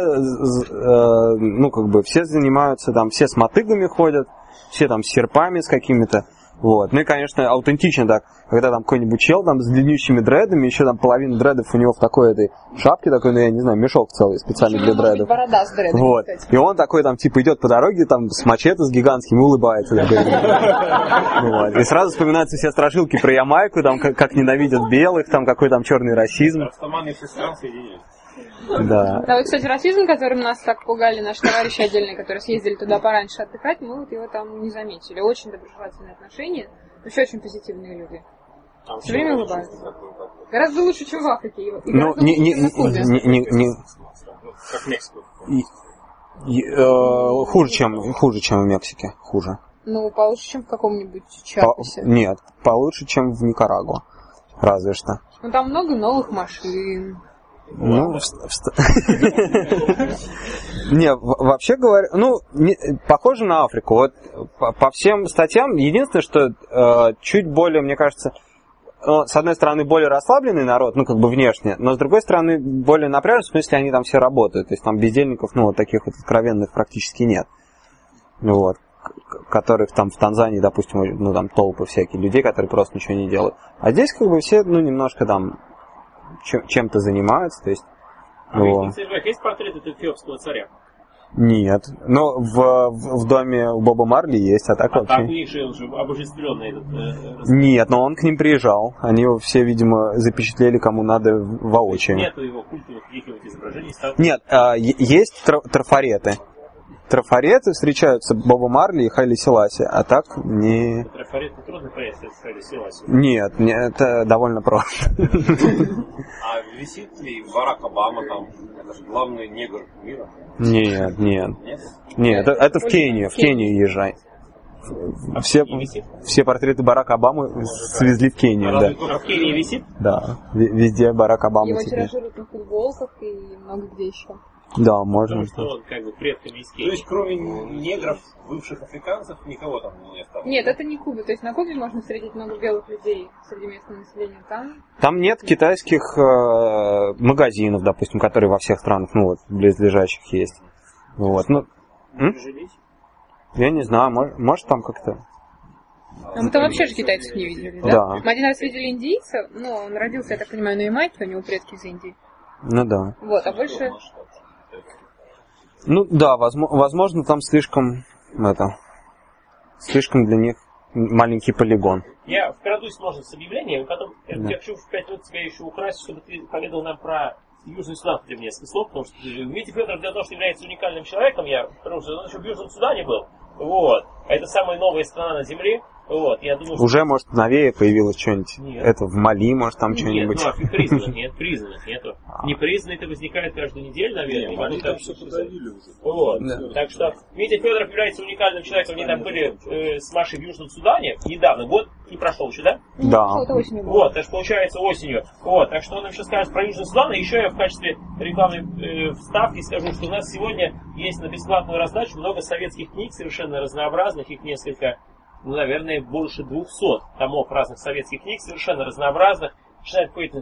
ну, как бы, все занимаются там, все с мотыгами ходят, все там с серпами, с какими-то. Вот. Ну и, конечно, аутентично так, когда там какой-нибудь чел там с длиннющими дредами, еще там половина дредов у него в такой этой шапке, такой, ну я не знаю, мешок целый специально для дредов. Борода с дредами, вот. кстати. И он такой там типа идет по дороге там с мачете, с гигантским, улыбается. И сразу вспоминаются все страшилки про Ямайку, там как ненавидят белых, там какой там черный расизм. Растаманы всех стран соединяются. Да. Да, вот, кстати, расизм, которым нас так пугали наши товарищи отдельные, которые съездили туда пораньше отдыхать, мы вот его там не заметили. Очень доброжелательные отношения, вообще очень позитивные люди. Все время улыбаются. Гораздо лучше, чем в Африке. И Ну, гораздо лучше, чем на Кубе. Как Мексику. Хуже, чем в Мексике. Хуже. Ну, получше, чем в каком-нибудь Чапасе. Нет, получше, чем в Никарагуа. Разве что. Ну, там много новых машин. Ну, не, вообще говоря, ну, похоже на Африку. Вот по всем статьям, единственное, что чуть более, мне кажется, с одной стороны, более расслабленный народ, ну, как бы внешне, но с другой стороны, более напряженный, в смысле, они там все работают. То есть там бездельников, ну, вот таких вот откровенных практически нет. Вот. Которых там в Танзании, допустим, ну, там толпы всякие людей, которые просто ничего не делают. А здесь, как бы, все, ну, немножко там чем-то занимаются, то есть... А в ЦЖ есть портрет эфиопского царя? Нет. Но в доме у Боба Марли есть, а так вообще... А там их же обожествленный этот... Нет, но он к ним приезжал. Они его все, видимо, запечатлели кому надо воочию. Нету его культурных каких-нибудь изображений? Нет, есть трафареты. Трафареты встречаются Боба Марли и Хайли Селаси, а так не... Трафарет трудно понять, что это Хайли Селаси. Нет, это довольно просто. А висит ли Барак Обама там? Это же главный негр мира. Нет. Нет, это в Кению. В Кению езжай. Все портреты Барака Обамы свезли в Кению, да. А в Кении висит? Да, везде Барак Обама Его теперь. тиражируют на футболках и много где еще. Да, можно. Потому что он как бы предками из То Кении. есть, кроме негров, бывших африканцев, никого там не осталось? Нет, это не Куба. То есть на Кубе можно встретить много белых людей среди местного населения. Там нет китайских магазинов, допустим, которые во всех странах, ну вот, близлежащих есть. Вот, ну... Я не знаю, может там как-то... А мы там вообще же китайцев не видели, да? Да. Мы один раз видели индийца, ну, он родился, я так понимаю, на Ямайке, у него предки из Индии. Ну да. Вот, а больше... Ну да, возможно, там слишком для них маленький полигон. Я вкрадусь, может, с объявлением, и потом я хочу в 5 минут тебя еще украсть, чтобы ты поведал нам про Южный Судан, хотя бы несколько слов, потому что Дмитрий Федоров для того, что является уникальным человеком, потому что он еще в Южном Судане был, вот, а это самая новая страна на Земле, вот, я думаю, уже, может, новее появилось что-нибудь. Нет. Это в Мали, может, там что-нибудь. Нет, ну, признанных нету. Непризнанные-то возникают каждую неделю, наверное. Не, Мали там все подавили уже. Вот. Да. Так что Митя Федоров является уникальным человеком. Они там были с Машей в Южном Судане недавно. Год не прошел еще, да? Да. Это осенью было. Вот, так что получается осенью. Вот, так что он нам еще скажет про Южный Судан. И еще я в качестве рекламной вставки скажу, что у нас сегодня есть на бесплатную раздачу много советских книг, совершенно разнообразных, их несколько, ну, наверное, больше 200 томов разных советских книг, совершенно разнообразных. Начинает какой-то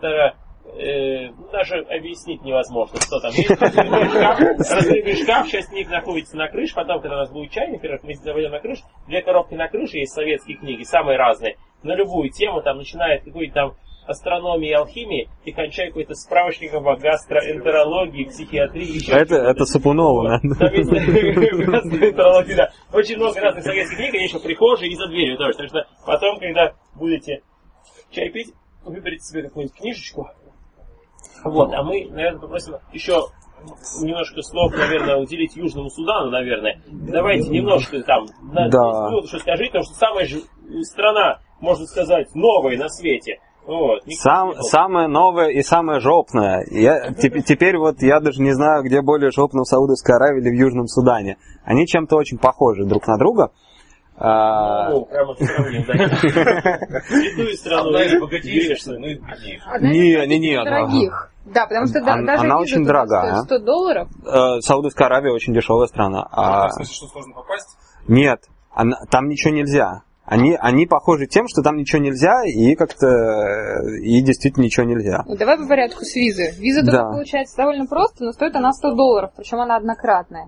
даже объяснить невозможно, что там. Разрывный шкаф, 6 книг находится на крыше, потом, когда у нас будет чай, например, мы заводим на крышу, 2 коробки на крыше, есть советские книги, самые разные, на любую тему, там, начинает какой-то там астрономии и алхимии и кончая какой-то справочником о гастроэнтерологии, психиатрии. Это Сапунова, да? Там есть гастроэнтерология, да. Очень много разных советских книг, конечно, в прихожей и за дверью тоже. Так что потом, когда будете чай пить, выберите себе какую-нибудь книжечку. Вот, а мы, наверное, попросим еще немножко слов, наверное, уделить Южному Судану, наверное. Давайте немножко там, да. Что скажите, потому что самая же страна, можно сказать, новая на свете. Вот, самое новое и самое жопное. Теперь вот я даже не знаю, где более жопно, в Саудовской Аравии или в Южном Судане. Они чем-то очень похожи друг на друга. Прямо сравним, да. Святую страну. Одна из богатейших, но из беднейших. Не. Дорогих. Да, потому что даже она очень дорогая. $100. Саудовская Аравия очень дешевая страна. В смысле, что сложно попасть? Нет, там ничего нельзя. Они похожи тем, что там ничего нельзя, и как-то и действительно ничего нельзя. Ну, давай по порядку с визы. Виза тоже получается довольно просто, но стоит она $100, причем она однократная.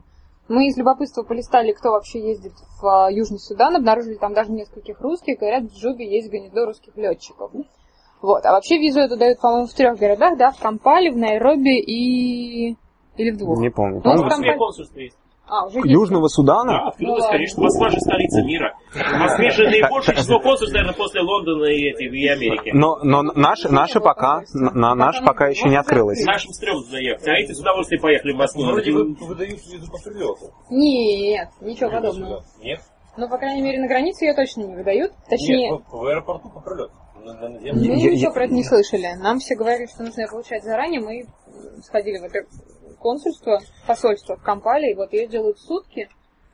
Мы из любопытства полистали, кто вообще ездит в Южный Судан, обнаружили там даже нескольких русских, говорят, в Джубе есть гнездо русских летчиков. Вот. А вообще визу эту дают, по-моему, в 3 городах, да, в Кампале, в Найроби и... Или в 2? Не помню. Ну, В Москве консульство есть. уже Южного Судана? Да, открылось, конечно, Москва же столица мира. В Москве же наибольшее число консульств, наверное, после Лондона и Америки. Но наши пока еще не открылось. Нашим стрёмно заехать. А эти с удовольствием поехали в Москву. Вроде выдают визу по прилету. Нет, ничего подобного. Нет? Ну, по крайней мере, на границе ее точно не выдают. Точнее, Нет, в аэропорту по прилету. мы ничего про это не слышали. Нам все говорили, что нужно ее получать заранее. Мы сходили в это консульство, посольство в Кампале, и вот ее делают в сутки.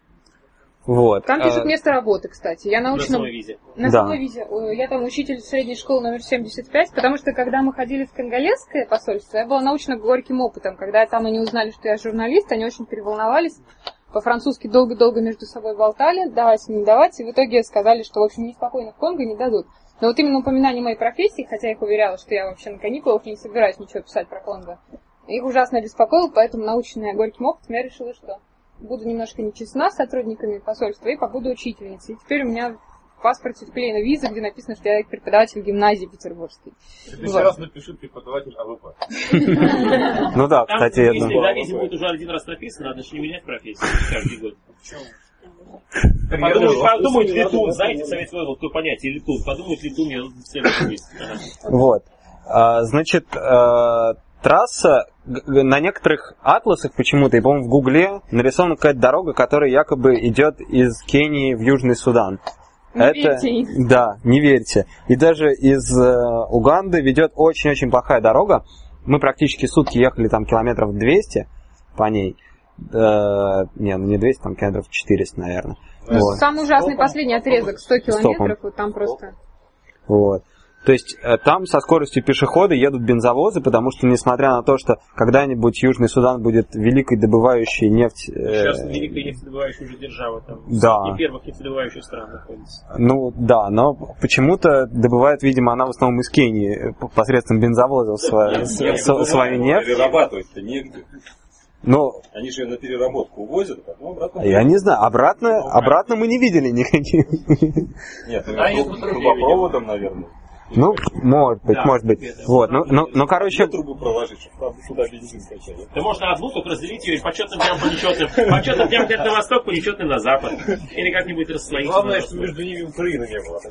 Вот. Там пишут место работы, кстати. Я На научном... самой визе. На Да. самой визе. Я там учитель средней школы номер 75, потому что когда мы ходили в конголезское посольство, я была научно горьким опытом. Когда там они узнали, что я журналист, они очень переволновались. По-французски долго-долго между собой болтали, давать, не давать, и в итоге сказали, что, в общем, неспокойно в Конго не дадут. Но вот именно упоминание моей профессии, хотя я их уверяла, что я вообще на каникулах не собираюсь ничего писать про Конго, их ужасно беспокоило, поэтому, наученная горьким опытом, я решила, что буду немножко нечестна с сотрудниками посольства и побуду учительницей. И теперь у меня в паспорте вклеена виза, где написано, что я преподаватель гимназии петербургской. Ты еще раз напиши преподаватель АВП. Ну да, Там, кстати, я если думаю. на визе будет уже один раз написано, надо же не менять профессию каждый год. Подумают, Подумают летун, знаете, советский год, кто понятие летун, подумают летун, я в следующем месяце. Вот. Значит, трасса на некоторых атласах почему-то, и, по-моему, в Гугле нарисована какая-то дорога, которая якобы идет из Кении в Южный Судан. Не верьте им. Да, не верьте. И даже из Уганды ведет очень-очень плохая дорога. Мы практически сутки ехали там километров 200 по ней. Не 200, там километров 400, наверное. Вот. Самый ужасный последний отрезок, 100 километров, вот там просто... Вот. То есть там со скоростью пешехода едут бензовозы, потому что, несмотря на то, что когда-нибудь Южный Судан будет великой добывающей нефть... Сейчас великая нефтедобывающая уже держава, там Да. среди первых нефтедобывающих стран находится. Ну да, но почему-то добывает, видимо, она в основном из Кении посредством бензовозов свою нефть. Перерабатывать-то негде. Ну, Они же ее на переработку увозят, а потом обратно... я не знаю, обратно мы не видели никаких. Нет, трубопроводом, наверное. Ну, может быть. Вот, ну, короче... Трубу проложить, чтобы сюда бензин скачали. Да можно одну, только разделить ее и по четным дням по нечетным. По четным дням где-то на восток, по нечетным на запад. Или как-нибудь расслоить. Главное, что между ними Украины не было.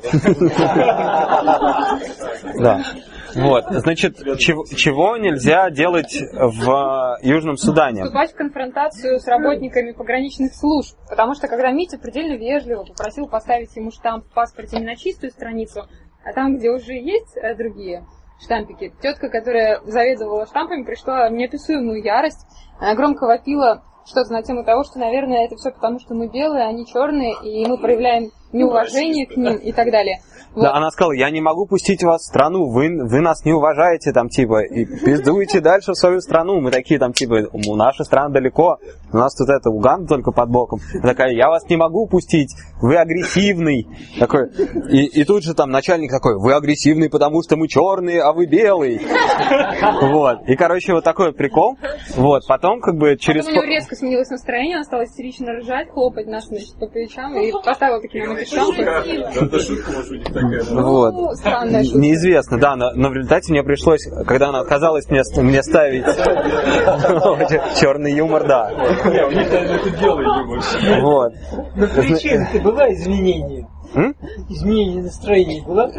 Да. Вот, значит, чего нельзя делать в Южном Судане? Вступать в конфронтацию с работниками пограничных служб, потому что когда Митя предельно вежливо попросил поставить ему штамп в паспорте не на чистую страницу, а там, где уже есть другие штампики, тетка, которая заведовала штампами, пришла в неописуемую ярость. Она громко вопила что-то на тему того, что, наверное, это все потому, что мы белые, они черные, и мы проявляем неуважение к ним и так далее. Вот. Да, она сказала, я не могу пустить вас в страну, вы нас не уважаете, там, типа, и пиздуйте дальше в свою страну. Мы такие, там, типа, наша страна далеко, у нас тут это, Уганда только под боком. Она такая, я вас не могу пустить, вы агрессивный. Такой, и тут же там начальник такой, вы агрессивный, потому что мы черные, а вы белый. Вот, и, короче, вот такой прикол. Вот, потом, как бы, через... Потом у него резко сменилось настроение, она стала истерично ржать, хлопать нас, значит, по плечам, и поставила такие нам эти штампы. Это шутка, может, у них такая. Вот. Ну, странная шутка. Неизвестно, да, но в результате мне пришлось, когда она отказалась мне ставить черный юмор, да. Не, у них это дело юмор. Вот. На причине-то была изменение? Изменение настроения было?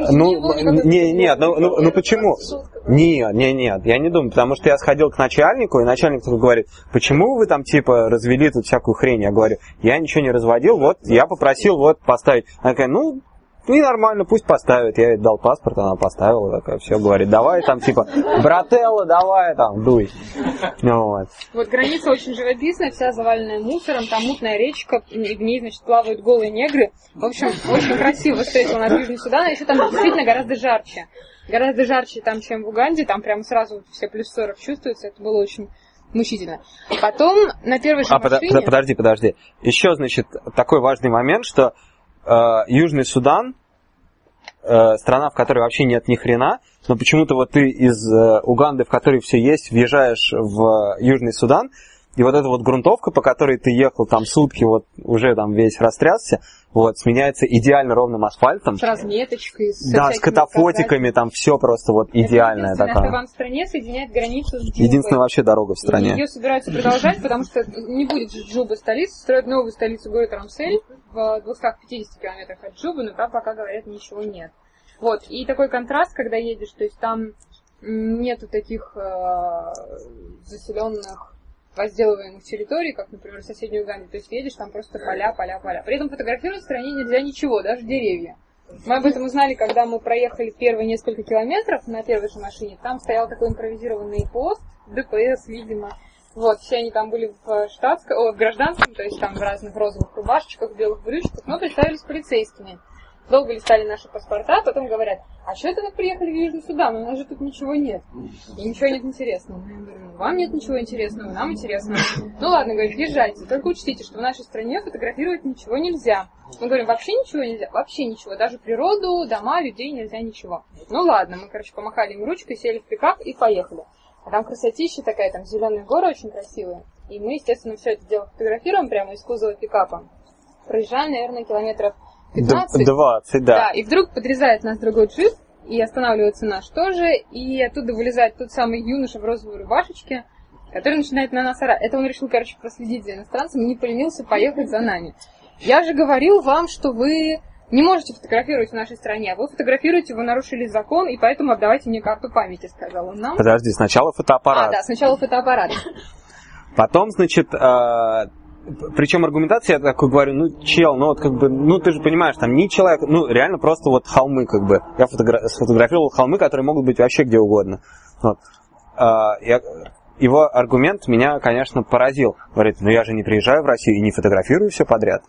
Ну почему? Нет, я не думаю, потому что я сходил к начальнику, и начальник такой говорит, почему вы там типа развели тут всякую хрень? Я говорю, я ничего не разводил, вот я попросил вот поставить. Она такая, ну и нормально, пусть поставят. Я ей дал паспорт, она поставила, такая, все, говорит, давай там типа, брателло, давай там, дуй. Вот. Вот граница очень живописная, вся заваленная мусором, там мутная речка, и в ней, значит, плавают голые негры. В общем, очень красиво встретила нас Южный Судан, а еще там действительно гораздо жарче. Гораздо жарче там, чем в Уганде, там прямо сразу все плюс 40 чувствуется, это было очень мучительно. Потом на первой же машине... Подожди. Еще, значит, такой важный момент, что Южный Судан, страна, в которой вообще нет ни хрена, но почему-то вот ты из Уганды, в которой все есть, въезжаешь в Южный Судан, и вот эта вот грунтовка, по которой ты ехал там сутки, вот уже там весь растрясся, вот, сменяется идеально ровным асфальтом. С разметочкой, да, с катафотиками, там все просто вот идеальное такое. Вам в стране соединяет границу с Джубой. Единственная вообще дорога в стране. Ее собираются продолжать, потому что не будет же Джуба столицы, строят новую столицу, город Рамсель, в 250 километрах от Джубы, но там пока, говорят, ничего нет. Вот, и такой контраст, когда едешь, то есть там нету таких заселенных, возделываемых территорий, как, например, в соседней Уганде. То есть едешь, там просто поля. При этом фотографировать в стране нельзя ничего, даже деревья. Мы об этом узнали, когда мы проехали первые несколько километров на первой же машине. Там стоял такой импровизированный пост, ДПС, видимо. Вот, все они там были в гражданском, то есть там в разных розовых рубашечках, белых брючках, но представились полицейскими. Долго листали наши паспорта, потом говорят, а что это вы приехали в Южный Судан, у нас же тут ничего нет. И ничего нет интересного. Я говорю, ну вам нет ничего интересного, нам интересно. Ну ладно, говорит, езжайте, только учтите, что в нашей стране фотографировать ничего нельзя. Мы говорим, вообще ничего нельзя? Вообще ничего, даже природу, дома, людей нельзя ничего. Ну ладно, мы, помахали им ручкой, сели в пикап и поехали. А там красотища такая, там зеленые горы очень красивые. И мы, естественно, все это дело фотографируем прямо из кузова пикапа. Проезжаем, наверное, километров 15. 20, да. Да, и вдруг подрезает нас другой джип, и останавливается наш тоже, и оттуда вылезает тот самый юноша в розовой рубашечке, который начинает на нас орать. Это он решил, проследить за иностранцем и не поленился поехать за нами. Я же говорил вам, что вы не можете фотографировать в нашей стране, а вы фотографируете, вы нарушили закон, и поэтому отдавайте мне карту памяти, сказал он нам. Подожди, сначала фотоаппарат. Да, сначала фотоаппарат. Потом, значит, причем аргументация, я такой говорю, ну, чел, ну, вот, ты же понимаешь, там, ни человек, ну, реально просто вот холмы, Я сфотографировал холмы, которые могут быть вообще где угодно. Вот. Его аргумент меня, конечно, поразил. Говорит, ну, я же не приезжаю в Россию и не фотографирую все подряд.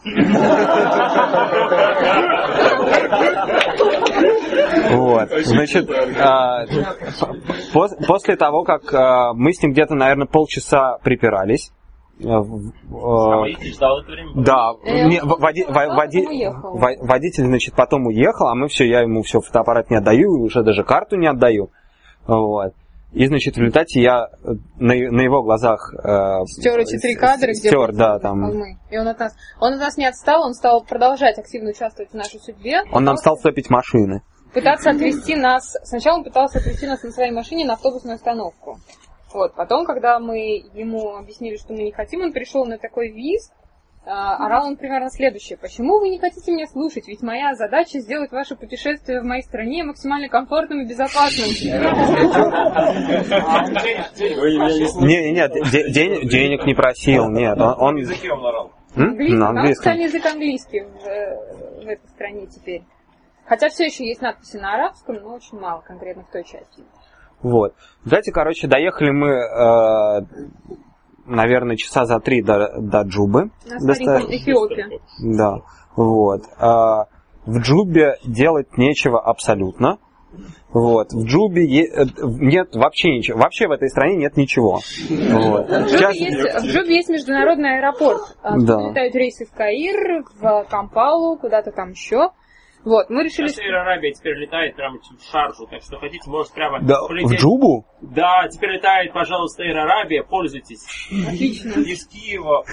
Вот, значит, после того, как мы с ним где-то, наверное, полчаса припирались, водитель ждал это время? Да, водитель, значит, потом уехал, а я ему все фотоаппарат не отдаю, уже даже карту не отдаю. Вот. И, значит, в результате я на его глазах стер эти 3 кадра, где да, там. Холмы. И он от нас не отстал, он стал продолжать активно участвовать в нашей судьбе. Он нам стал стопить машины. Сначала он пытался отвезти нас на своей машине на автобусную остановку. Вот, потом, когда мы ему объяснили, что мы не хотим, он пришел на такой визг, орал он примерно следующее. Почему вы не хотите меня слушать? Ведь моя задача сделать ваше путешествие в моей стране максимально комфортным и безопасным. Нет, денег не просил, нет. На языке он орал. На английском. Официальный язык английский в этой стране теперь. Хотя все еще есть надписи на арабском, но очень мало конкретно в той части. Вот. Знаете, доехали мы, наверное, часа за 3 до Джубы. На стареньком Эфиопе. Да. Вот. В Джубе делать нечего абсолютно. Вот. В Джубе нет вообще ничего. Вообще в этой стране нет ничего. Вот. В Джубе есть международный аэропорт. Да. Летают рейсы в Каир, в Кампалу, куда-то там еще. Вот, мы решили... Эйр Арабия теперь летает прямо в Шарджу, так что хотите, можете прямо полететь. В Джубу? Да, теперь летает, пожалуйста, Эйр Арабия, пользуйтесь. Отлично. Из Киева.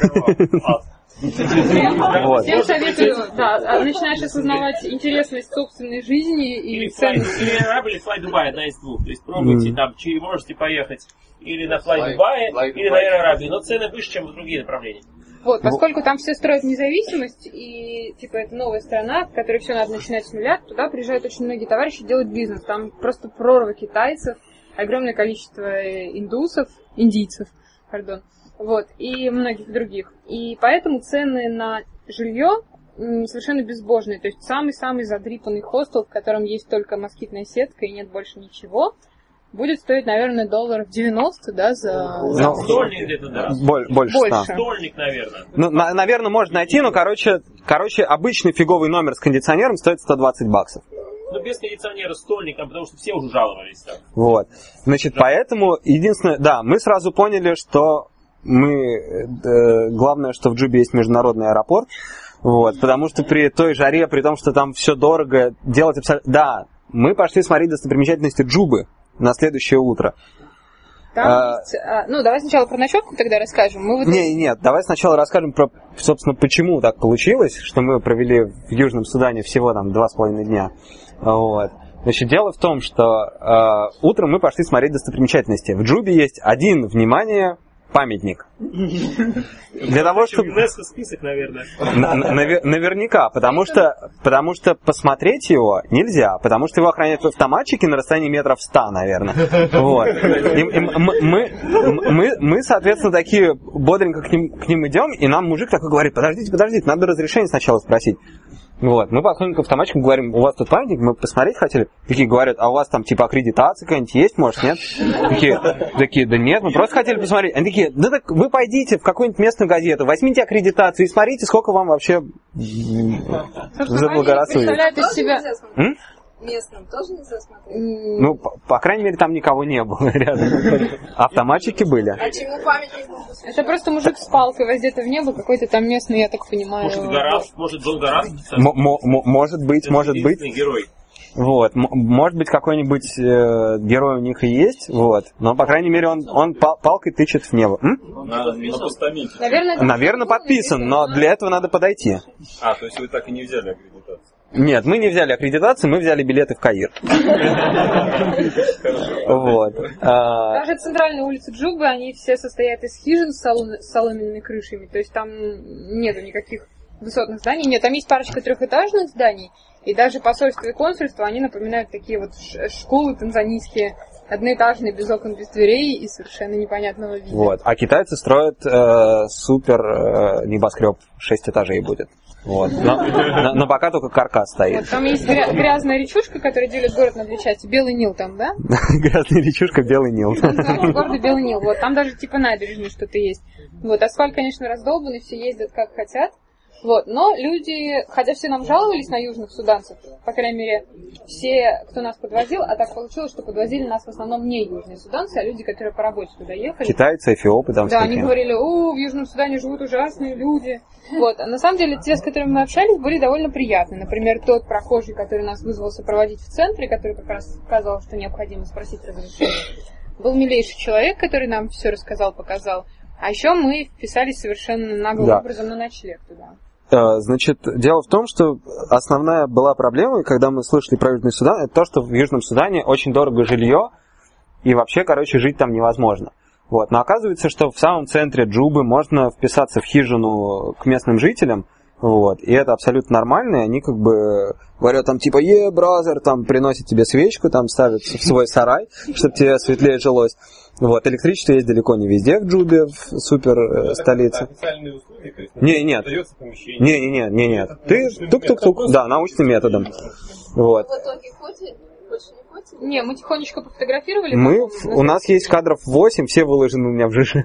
Всем советую, начинаешь осознавать интересность собственной жизни и ценности. Или Эйр Арабия, или Fly Dubai, одна из двух. То есть пробуйте, там, можете поехать или на Fly Dubai, или на Эйр Арабии, но цены выше, чем в другие направления. Вот, поскольку там все строят независимость, и, это новая страна, в которой все надо начинать с нуля, туда приезжают очень многие товарищи делать бизнес. Там просто прорва китайцев, огромное количество индийцев, вот, и многих других. И поэтому цены на жилье совершенно безбожные. То есть самый-самый задрипанный хостел, в котором есть только москитная сетка и нет больше ничего, будет стоить, наверное, $90, да, за... Стольник где-то, да. Больше. Стольник, наверное. Ну, наверное, можно найти, но, короче, обычный фиговый номер с кондиционером стоит $120. Ну, без кондиционера стольником, потому что все уже жаловались там. Вот. Значит, поэтому, единственное, мы сразу поняли, что главное, что в Джубе есть международный аэропорт, вот, потому что при той жаре, при том, что там все дорого, делать абсолютно... Да, мы пошли смотреть достопримечательности Джубы на следующее утро. Там есть, давай сначала про ночевку тогда расскажем. Нет, давай сначала расскажем про, собственно, почему так получилось, что мы провели в Южном Судане всего там 2,5 дня. Вот. Значит, дело в том, что утром мы пошли смотреть достопримечательности. В Джубе есть один, внимание, памятник. Для того, чтобы... ЮНЕСКО список, наверное. Наверняка, потому что посмотреть его нельзя, потому что его охраняют автоматчики на расстоянии метров 100, наверное. Вот. Мы, соответственно, такие бодренько к ним идем, и нам мужик такой говорит: подождите, надо разрешение сначала спросить. Вот, мы подходим к автоматчику, говорим: у вас тут памятник, мы посмотреть хотели. Такие говорят: а у вас там типа аккредитация какая-нибудь есть, может, нет? Такие, да нет, мы просто хотели посмотреть. Они такие: да так вы пойдите в какую-нибудь местную газету, возьмите аккредитацию и смотрите, сколько вам вообще заблагорассудится. Представляют из себя... Местным тоже нельзя смотреть? Ну, по крайней мере, там никого не было рядом. Автоматчики были. А чему памятник был посвящен? Это просто мужик с палкой воздетый в небо, какой-то там местный, я так понимаю. Может, Долгораз? Может быть. Герой. Вот, может быть, какой-нибудь герой у них и есть, вот, но, по крайней мере, он палкой тычет в небо. На постаменте. Наверное, подписан, но для этого надо подойти. То есть вы так и не взяли аккредитацию? Нет, мы не взяли аккредитацию, мы взяли билеты в Каир. Вот. Даже центральные улицы Джубы, они все состоят из хижин с соломенными крышами, то есть там нету никаких высотных зданий. Нет, там есть парочка трехэтажных зданий, и даже посольство и консульство, они напоминают такие вот школы танзанийские, одноэтажные, без окон, без дверей и совершенно непонятного вида. Вот. А китайцы строят супер небоскреб, 6 этажей будет. Вот. Но пока только каркас стоит. Вот, там есть грязная речушка, которая делит город на две части. Белый Нил там, да? Грязная речушка, Белый Нил. Город Белый Нил. Вот, там даже типа набережной что-то есть. Вот, асфальт, конечно, раздолбанный, все ездят как хотят. Вот, но люди, хотя все нам жаловались на южных суданцев, по крайней мере, все, кто нас подвозил, а так получилось, что подвозили нас в основном не южные суданцы, а люди, которые по работе туда ехали. Китайцы, эфиопы там. Да, они говорили: в Южном Судане живут ужасные люди. Вот, а на самом деле те, с которыми мы общались, были довольно приятные. Например, тот прохожий, который нас вызвался проводить в центре, который как раз сказал, что необходимо спросить разрешение, был милейший человек, который нам все рассказал, показал. А еще мы вписались совершенно наглым образом на ночлег туда. Значит, дело в том, что основная была проблема, когда мы слышали про Южный Судан, это то, что в Южном Судане очень дорого жилье, и вообще, жить там невозможно. Вот. Но оказывается, что в самом центре Джубы можно вписаться в хижину к местным жителям, вот, и это абсолютно нормально, и они говорят там типа: бразер, там приносят тебе свечку, там ставят в свой сарай, чтобы тебе светлее жилось. Вот, электричество есть далеко не везде в Джубе, в супер столице. Это официальные услуги, то есть нет. дается помещение. Нет. Ты тук-тук-тук, да, научным методом. Вот. В итоге ходите? Больше не ходите? Не, мы тихонечко пофотографировали. У нас есть кадров 8, все выложены у меня в ЖЖ.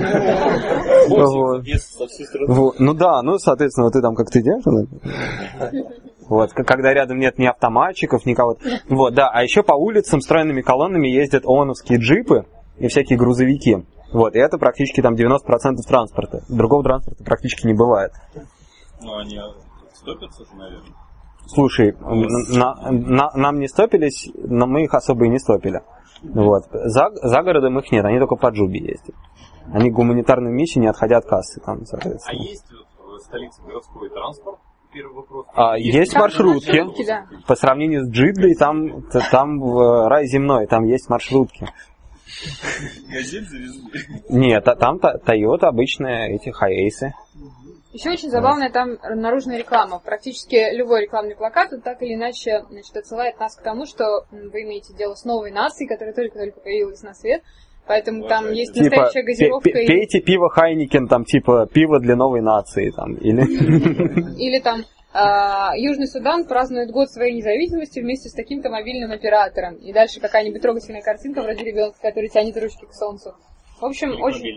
Ну да, соответственно, ты там как-то идешь. Вот, когда рядом нет ни автоматчиков, никого. Вот, да, а еще по улицам стройными колоннами ездят ООНовские джипы и всякие грузовики. Вот, и это практически там 90% транспорта. Другого транспорта практически не бывает. Ну, они стопятся же, наверное. Слушай, нам не стопились, но мы их особо и не стопили. Вот. За городом их нет, они только по Джубе ездят. Они гуманитарную миссию, не отходя от кассы там, соответственно. А есть в столице городской транспорт? Первый вопрос. Есть маршрутки. Да. По сравнению с Джидлой, там рай земной, там есть маршрутки. Газель завезли? Нет, там Toyota обычные, эти Хайэйсы. Еще очень забавная там наружная реклама. Практически любой рекламный плакат так или иначе отсылает нас к тому, что вы имеете дело с новой нацией, которая только-только появилась на свет. Поэтому там есть настоящая газировка. Пейте пиво Хайникен, там типа пиво для новой нации. Там, или там Южный Судан празднует год своей независимости вместе с таким-то мобильным оператором. И дальше какая-нибудь трогательная картинка вроде ребенка, который тянет ручки к солнцу. В общем,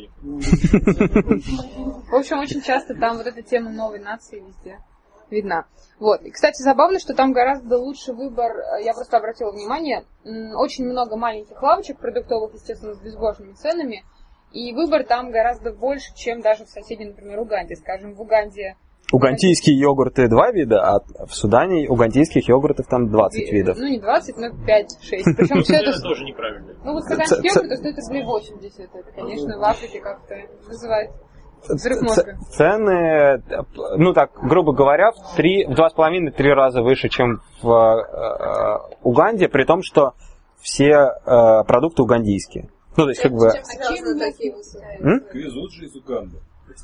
очень часто там вот эта тема новой нации везде видна. Вот. И, кстати, забавно, что там гораздо лучше выбор, я просто обратила внимание, очень много маленьких лавочек продуктовых, естественно, с безбожными ценами, и выбор там гораздо больше, чем даже в соседней, например, Уганде. Скажем, в Уганде Угандийские йогурты 2 вида, а в Судане угандийских йогуртов там 20 видов. Ну, не 20, но 5-6. Причем все это... Это тоже неправильно. Ну, вот суданский йогурт стоит рублей 80. Это, конечно, в Африке как-то вызывает взрыв мозга. Цены, ну так, грубо говоря, в 2,5-3 раза выше, чем в Уганде, при том, что все продукты угандийские. Ну, то есть, как бы... Везут же из Уганды.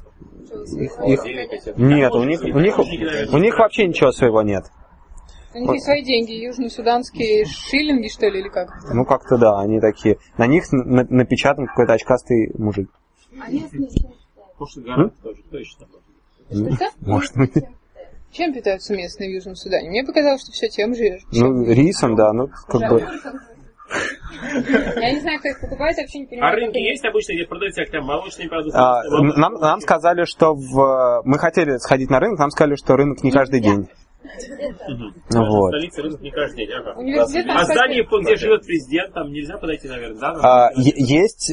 Нет, у них вообще ничего своего нет. У них есть свои деньги, южно-суданские шиллинги, что ли, или как? Ну, как-то да, они такие. На них напечатан какой-то очкастый мужик. Может, гарант тоже точно. Что-то? Может быть. Чем питаются местные в Южном Судане? Мне показалось, что все тем же. Ну, рисом, да, ну, как бы... Я не знаю, кто их покупает, вообще не понимаю. А рынки есть обычно, где продаются как там молочные продукты? Нам сказали, что мы хотели сходить на рынок, нам сказали, что рынок не каждый день. Вот. Столица рынок не каждый день. Ага. Университет, А здание, где живет президент, там нельзя подойти, наверное, да? Есть...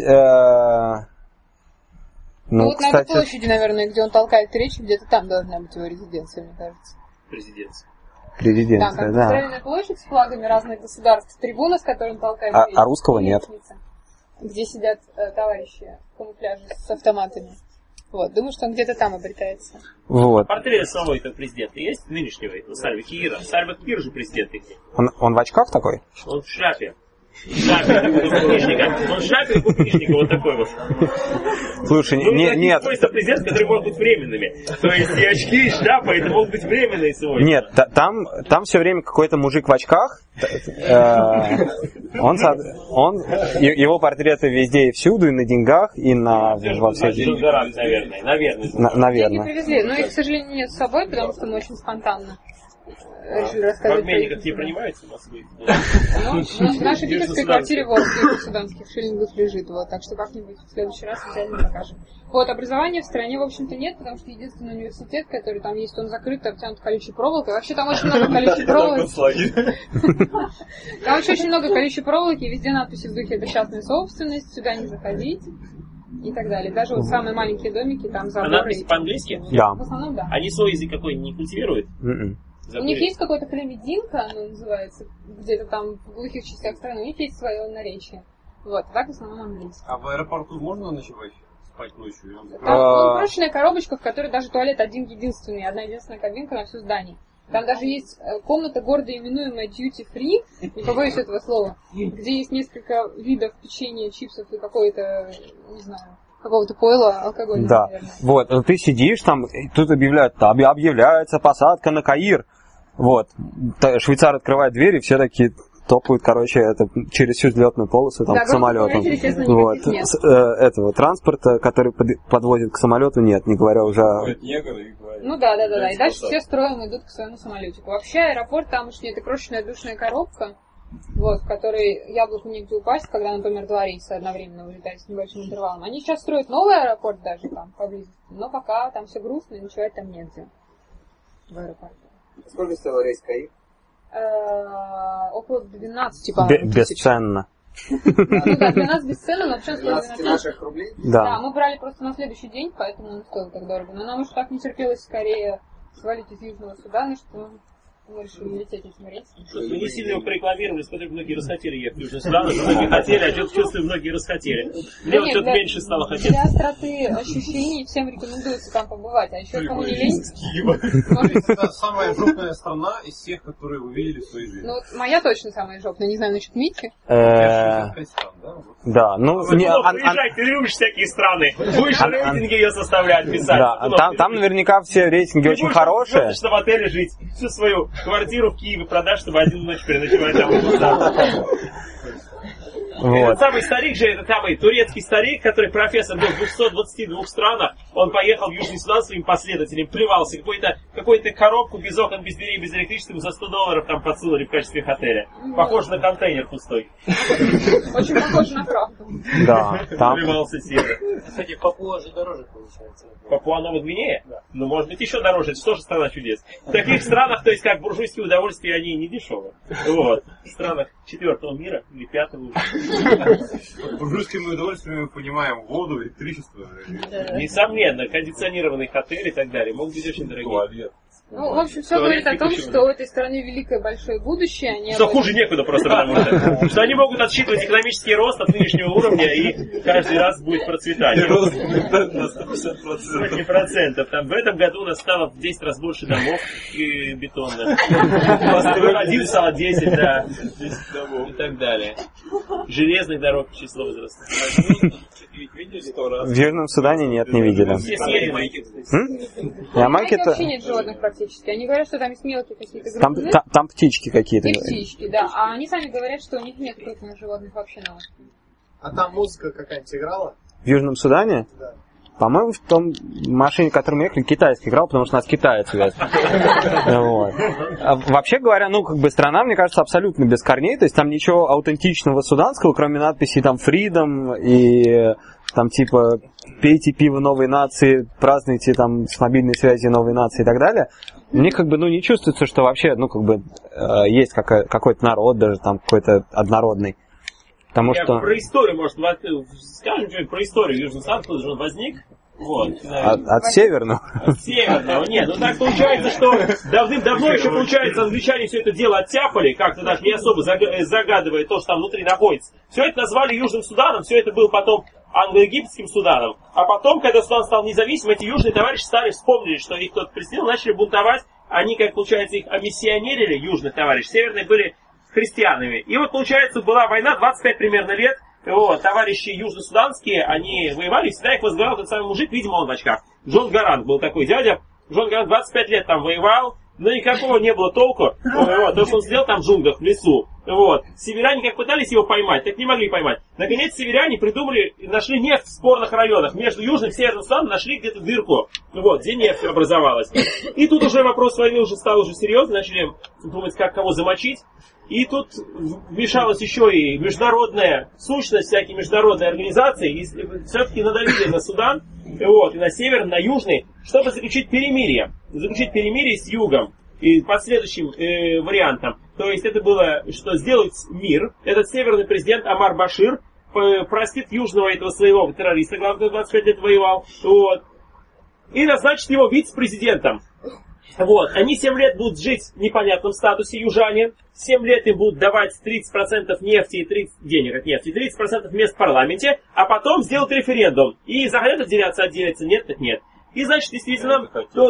Ну, вот на этой площади, наверное, где он толкает речь, где-то там должна быть его резиденция, мне кажется. Резиденция, там да. центральная площадь с флагами разных государств, трибуна, с которой он толкает речь. А русского нет. Где сидят товарищи в камуфляже с автоматами. Вот, думаю, что он где-то там обретается. Вот. Портрет самого этого президента есть? Нынешнего этого Сальва Киира. Сальва Киир же президент их. Он в очках такой? Он в шляпе. Он в шляпе купнишника, вот такой вот. Слушай, нет. Просто президент, которые могут быть временными. То есть и очки, и шляпа, это могут быть временные свойства. Нет, там все время какой-то мужик в очках. Его портреты везде и всюду, и на деньгах, и во всех... Наверное. Их не привезли, но их, к сожалению, нет с собой, потому что мы очень спонтанно решили рассказать. В обменниках не принимаются в Москве? В нашей питерской квартире вот в суданских шиллингах лежит, вот, так что как-нибудь в следующий раз обязательно покажем. Вот, образования в стране, в общем-то, нет, потому что единственный университет, который там есть, он закрыт, обтянут колючей проволокой. Вообще там очень много колючей проволоки. Там вообще очень много колючей проволоки, везде надписи в духе «это частная собственность», «сюда не заходить» и так далее. Даже вот самые маленькие домики, там заборы. А надписи по-английски? Да. В основном, да. Они свой язык какой не культивируют? У них есть какое-то племединка, оно называется, где-то там в глухих частях страны, у них есть свое наречие. Вот, так в основном английский. А в аэропорту можно ночевать? Спать ночью? Там крошечная коробочка, в которой даже туалет один-единственный, одна единственная кабинка на все здание. Там даже есть комната, гордо именуемая duty free, не побоюсь этого слова, где есть несколько видов печенья, чипсов и какой-то, не знаю, какого-то пойла алкогольного, да. Наверное. Вот, ты сидишь там, и тут объявляется посадка на Каир. Вот. Швейцар открывает дверь, и все такие топают, короче, это через всю взлетную полосу там, да, к самолету. Вот. Этого транспорта, который подвозит к самолету, нет, не говоря уже о... Ну да. И дальше все строем идут к своему самолетику. Вообще аэропорт тамошний — это крошечная душная коробка, вот, в которой яблоку негде упасть, когда, например, два рейса одновременно вылетают с небольшим интервалом. Они сейчас строят новый аэропорт даже там поблизости, но пока там все грустно, и ночевать там негде в аэропорту. Сколько стоил рейс Каир? Около 12, по-моему, бесценно. Ну да, для нас бесценно, но вообще стоило 12 наших рублей? Да, мы брали просто на следующий день, поэтому он стоил так дорого. Но нам уж так не терпелось скорее свалить из Южного Судана, что мы решили лететь этим рейсом. Мы не сильно его прорекламировали, смотрю, многие расхотели ехать в Южный Судан, многие хотели, а что-то чувствую, многие расхотели. Мне вот что-то меньше стало хотеть. Для остроты ощущений всем рекомендуется там побывать, а еще кому не лень. Это самая жопная страна из всех, которые вы видели в своей жизни. Ну, моя точно самая жопная, не знаю, насчет Мити. Да, ну... Приезжай, ты любишь всякие страны. Будешь рейтинги ее составлять, писать. Да, там наверняка все рейтинги очень хорошие. Ты будешь в отеле жить, всю свою квартиру в Киеве продашь, чтобы один ночь переночевать там. Вот. Этот самый старик же, этот самый турецкий старик, который профессор был в 222 странах, он поехал в Южный Судан своим последователям, плевался, какую-то коробку без окон, без дверей, без электричества за $100 там подсунули в качестве отеля. Похоже на контейнер пустой. Очень похоже на правду. Да, там... Плевался себе. Кстати, Папуа же дороже получается. Папуа Новая Гвинея? Да. Ну, может быть, еще дороже. Это тоже страна чудес. В таких странах, то есть, как буржуйские удовольствия, они не дешевые. Вот. В странах 4-го мира или 5-го уже. Буржуйскими удовольствиями мы понимаем воду, электричество. Несомненно. современно, кондиционированных отелей и так далее, могут быть очень дорогие. Туалет. Ну, в общем, все говорит о том, что у этой страны великое большое будущее. Они Что хуже некуда просто, потому что они могут отсчитывать экономический рост от нынешнего уровня и каждый раз будет процветание. Сотни процентов. Там в этом году у нас стало в 10 раз больше домов и бетонных. Один стало 10, да. И так далее. Железных дорог число возрастает. В Южном Судане нет, не видели. Все съели. Ямайки это... вообще нет животных практически. Они говорят, что там есть мелкие какие-то грызуны. Там птички какие-то. И птички, да. А они сами говорят, что у них нет крупных животных вообще на острове. А там музыка какая-нибудь играла? В Южном Судане? Да. По-моему, в том машине, в которой мы ехали, китайский играл, потому что нас китаец вез. Вообще говоря, ну, как бы страна, мне кажется, абсолютно без корней, то есть там ничего аутентичного суданского, кроме надписей там «Freedom» и там типа «Пейте пиво новой нации», «Празднуйте там с мобильной связи новой нации» и так далее. Мне как бы, ну, не чувствуется, что вообще, ну, как бы есть какой-то народ даже там какой-то однородный. Потому Я что... про историю, может, скажем что-нибудь про историю. Южный Судан, откуда же он возник? Вот. От северного? От северного, нет. Ну так получается, что давным-давно еще, получается, англичане все это дело оттяпали, как-то даже не особо загадывая то, что там внутри находится. Все это назвали Южным Суданом, все это было потом англо-египетским Суданом. А потом, когда Судан стал независимым, эти южные товарищи вспомнили, что их кто-то присоединил, начали бунтовать. Они, как получается, ихомиссионерили, южных товарищей. Северные были христианами. И вот, получается, была война, 25 примерно лет. Вот, товарищи южно-суданские, они воевали, всегда их возглавлял тот самый мужик, видимо, он в очках. Джон Гарант был такой дядя. Джон Гарант 25 лет там воевал, но никакого не было толку. Вот, то, что он сидел там в джунглях, в лесу. Вот. Северяне как пытались его поймать, так не могли поймать. Наконец, северяне придумали, нашли нефть в спорных районах. Между Южным и Северным Суданом нашли где-то дырку, вот, где нефть образовалась. И тут уже вопрос войны уже стал уже серьезный, начали думать, как кого замочить. И тут вмешалась еще и международная сущность, всякие международные организации, и все-таки надавили на Судан, вот, и на Север, на Южный, чтобы заключить перемирие. Заключить перемирие с Югом и последующим вариантом. То есть это было, что сделать мир. Этот северный президент Амар Башир простит южного этого своего террориста, главное, 25 лет воевал, вот, и назначит его вице-президентом. Вот. Они 7 лет будут жить в непонятном статусе, южане. 7 лет им будут давать 30% нефти и 30% денег от нефти, 30% мест в парламенте, а потом сделают референдум. И захотят отделиться, нет, так нет. И, значит, действительно,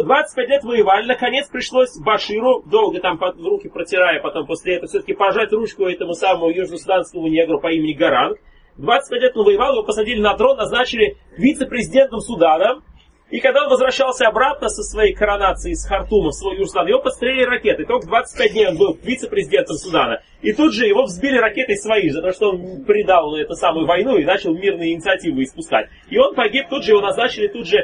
25 лет воевали, наконец пришлось Баширу, долго там руки протирая, потом после этого все-таки пожать ручку этому самому южно-суданскому негру по имени Гаранг. 25 лет он воевал, его посадили на трон, назначили вице-президентом Судана. И когда он возвращался обратно со своей коронацией из Хартума в свой Южный Судан, его подстрелили ракетой. Только 25 дней он был вице-президентом Судана. И тут же его взбили ракетой свои, за то, что он предал эту самую войну и начал мирные инициативы испускать. И он погиб, тут же его назначили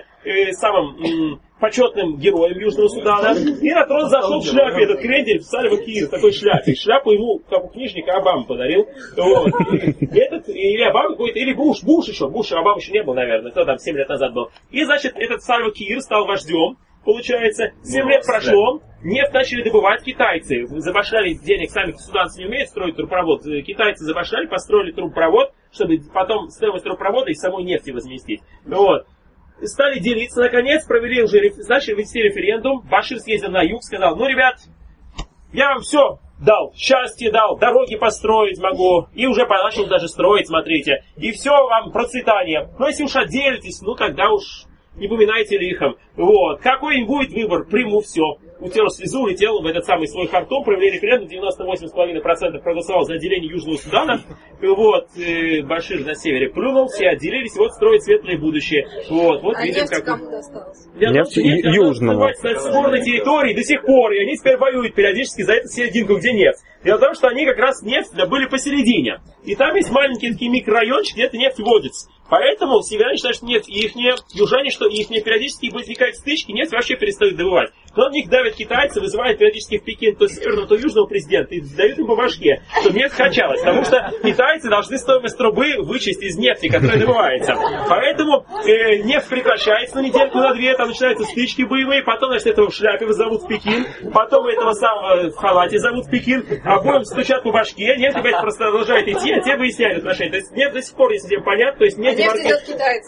самым почетным героем Южного Судана. И на трон зашел в шляпе этот крендель Сальва Киир в такой шляпе. И шляпу ему, как у книжника, Обама подарил. Вот. Или Обама какой-то, или Буш еще. Обама еще не был, наверное, кто там 7 лет назад был. И, значит, этот Сальва Киир стал вождем. Получается, 7 лет прошло, нефть начали добывать китайцы. Забашляли денег, сами суданцы не умеют строить трубопровод. Китайцы забашляли, построили трубопровод, чтобы потом стоимость трубопровода и самой нефти возместить. Вот. Стали делиться, наконец, начали вести референдум. Башир съездил на юг, сказал: ну, ребят, я вам все дал, счастье дал, дороги построить могу. И уже начал даже строить, смотрите. И все вам процветание. Но если уж отделитесь, ну тогда уж не поминайте лихом. Вот. Какой будет выбор, приму все. Утер слезу, летел в этот самый свой Хартум, провели референдум, 98,5% проголосовал за отделение Южного Судана. Вот. Башир на севере плюнул, все отделились, вот строить светлое будущее. Вот видим, нефть как... кому досталось? Нефть южного. На спорной территории до сих пор, и они теперь воюют периодически за эту серединку, где нефть. Дело в том, что они как раз нефть добыли посередине. И там есть маленький такой микрорайончик, где эта нефть водится. Поэтому северяне считают, что нефть, и южане, что их периодически возникают стычки, нефть вообще перестают добывать. Но на них давят китайцы, вызывают периодически в Пекин то северного, то южного президента и дают им по башке, чтобы нефть качалась. Потому что китайцы должны стоимость трубы вычесть из нефти, которая добывается. Поэтому нефть прекращается на недельку, на две, там начинаются стычки боевые, потом, значит, этого в шляпе зовут в Пекин, потом этого самого в халате зовут в Пекин, обоим стучат по башке, нефть опять продолжает идти, а те выясняют отношения. То есть нефть до сих пор, если всем понятно, то есть Нефть идет китайцам.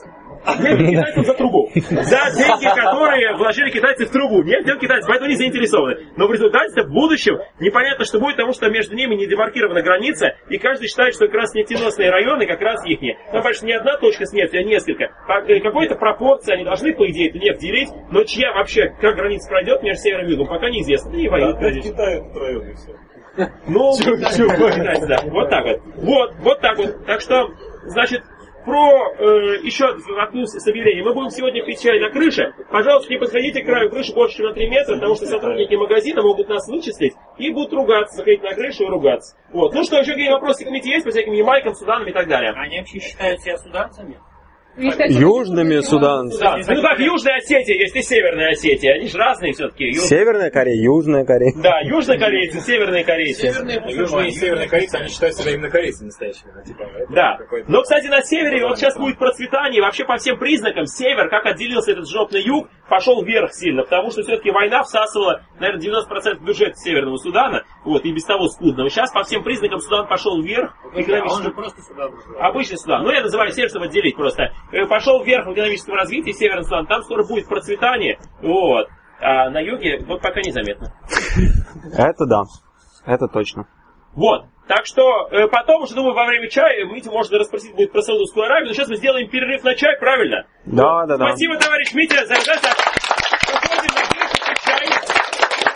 деньги китайцев за трубу. За деньги, которые вложили китайцы в трубу. Нет, дело китайцев, поэтому они заинтересованы. Но в результате в будущем непонятно, что будет, потому что между ними не демаркирована граница, и каждый считает, что как раз нефтеносные районы как раз ихние. Там, конечно, не одна точка с нефтью, а несколько. По какой-то пропорции они должны, по идее, эту нефть делить, но чья вообще, как граница пройдет между севером и югом, пока неизвестно. Да и воюют. Да, в Китае этот район и все. Ну, да, вот так вот. Вот так вот. Так что, значит, еще воткнусь с объявлением. Мы будем сегодня пить чай на крыше. Пожалуйста, не подходите к краю крыши больше, чем на 3 метра, потому что сотрудники магазина могут нас вычислить и будут ругаться, заходить на крышу и ругаться. Вот. Ну что, еще какие вопросы к Мите есть по всяким Ямайкам, Суданам и так далее? Они вообще считают себя суданцами? Южными суданцами. Ну как, Южная Осетия есть и Северная Осетия. Они же разные все-таки. Северная Корея, Южная Корея. Да, южнокорейцы, северные корейцы. Южные и северные корейцы, они считают себя именно корейцами настоящими. Да. Но, кстати, на севере вот сейчас будет процветание. Вообще по всем признакам север, как отделился этот жопный юг, пошел вверх сильно. Потому что все-таки война всасывала, наверное, 90% бюджета Северного Судана. Вот, и без того скудного. Сейчас по всем признакам Судан пошел вверх. Он же просто Судан. Обычный Судан. Ну, я называю север, чтобы отделить просто. Пошел вверх в экономическом развитии Северный Судан. Там скоро будет процветание. Вот. А на юге вот пока незаметно. Это да. Это точно. Вот. Так что потом уже, думаю, во время чая Митя можно расспросить будет про Саудовскую Аравию. Но сейчас мы сделаем перерыв на чай, правильно? Да. Спасибо, товарищ Митя, за